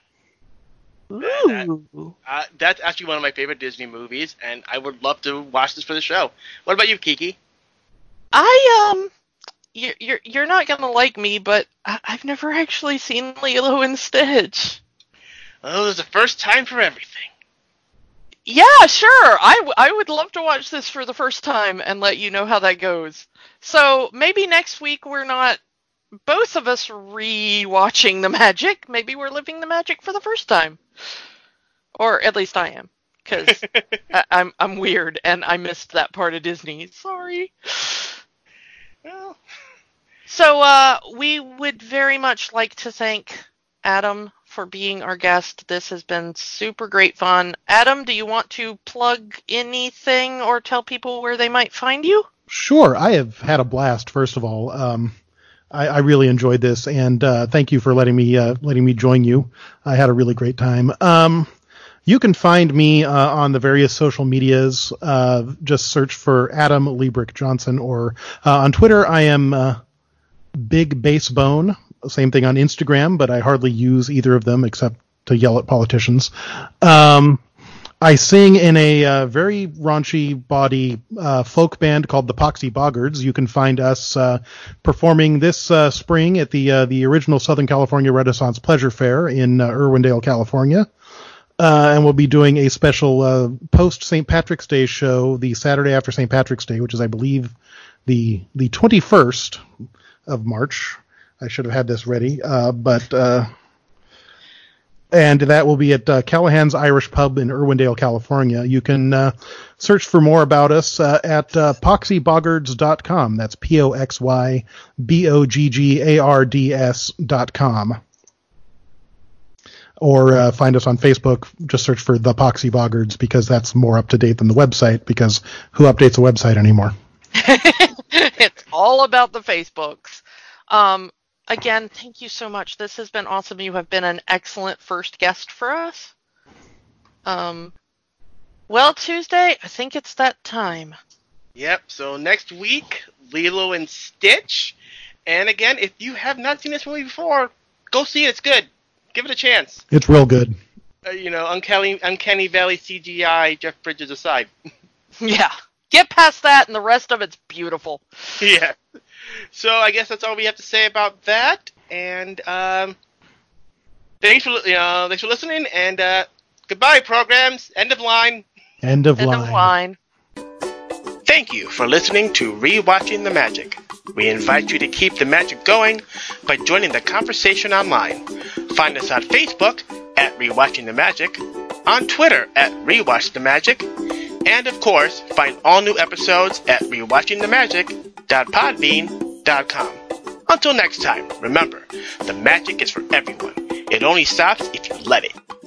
Ooh. Uh, that's actually one of my favorite Disney movies, and I would love to watch this for the show. What about you, Kiki? I um, you're you're you're not gonna like me, but I, I've never actually seen Lilo and Stitch. Oh, there's a first time for everything. Yeah, sure. I, w- I would love to watch this for the first time and let you know how that goes. So maybe next week we're not both of us re-watching the magic. Maybe we're living the magic for the first time, or at least I am, because I'm I'm weird and I missed that part of Disney. Sorry. Well, So uh, we would very much like to thank Adam for being our guest. This has been super great fun. Adam, do you want to plug anything or tell people where they might find you? Sure, I have had a blast. First of all, um, I, I really enjoyed this, and uh, thank you for letting me uh, letting me join you. I had a really great time. Um, you can find me uh, on the various social medias. Uh, just search for Adam Liebrick Johnson, or uh, on Twitter, I am uh, Big Bass Bone. Same thing on Instagram, but I hardly use either of them except to yell at politicians. Um, I sing in a uh, very raunchy body uh, folk band called the Poxy Boggards. You can find us uh, performing this uh, spring at the uh, the original Southern California Renaissance Pleasure Fair in uh, Irwindale, California. Uh, and we'll be doing a special uh, post-Saint Patrick's Day show the Saturday after Saint Patrick's Day, which is, I believe, the the twenty-first of March. I should have had this ready, uh, but uh, and that will be at uh, Callahan's Irish Pub in Irwindale, California. You can uh, search for more about us uh, at uh, poxy boggards dot com. That's P O X Y B O G G A R D S dot com. Or uh, find us on Facebook. Just search for the Poxy Boggards because that's more up to date than the website. Because who updates a website anymore? It's all about the Facebooks. Um, again, thank you so much. This has been awesome. You have been an excellent first guest for us. Um, well, Tuesday, I think it's that time. Yep, so next week, Lilo and Stitch. And again, if you have not seen this movie before, go see it. It's good. Give it a chance. It's real good. Uh, you know, Uncanny, Uncanny Valley C G I, Jeff Bridges aside. Yeah. Get past that and the rest of it's beautiful. Yeah. So I guess that's all we have to say about that. And um, thanks for you know, thanks for listening. And uh, goodbye, programs. End of line. End of End line. of line. Thank you for listening to Rewatching the Magic. We invite you to keep the magic going by joining the conversation online. Find us on Facebook at Rewatching the Magic, on Twitter at Rewatch the Magic, and of course, find all new episodes at rewatching the magic dot podbean dot com. Until next time, remember, the magic is for everyone. It only stops if you let it.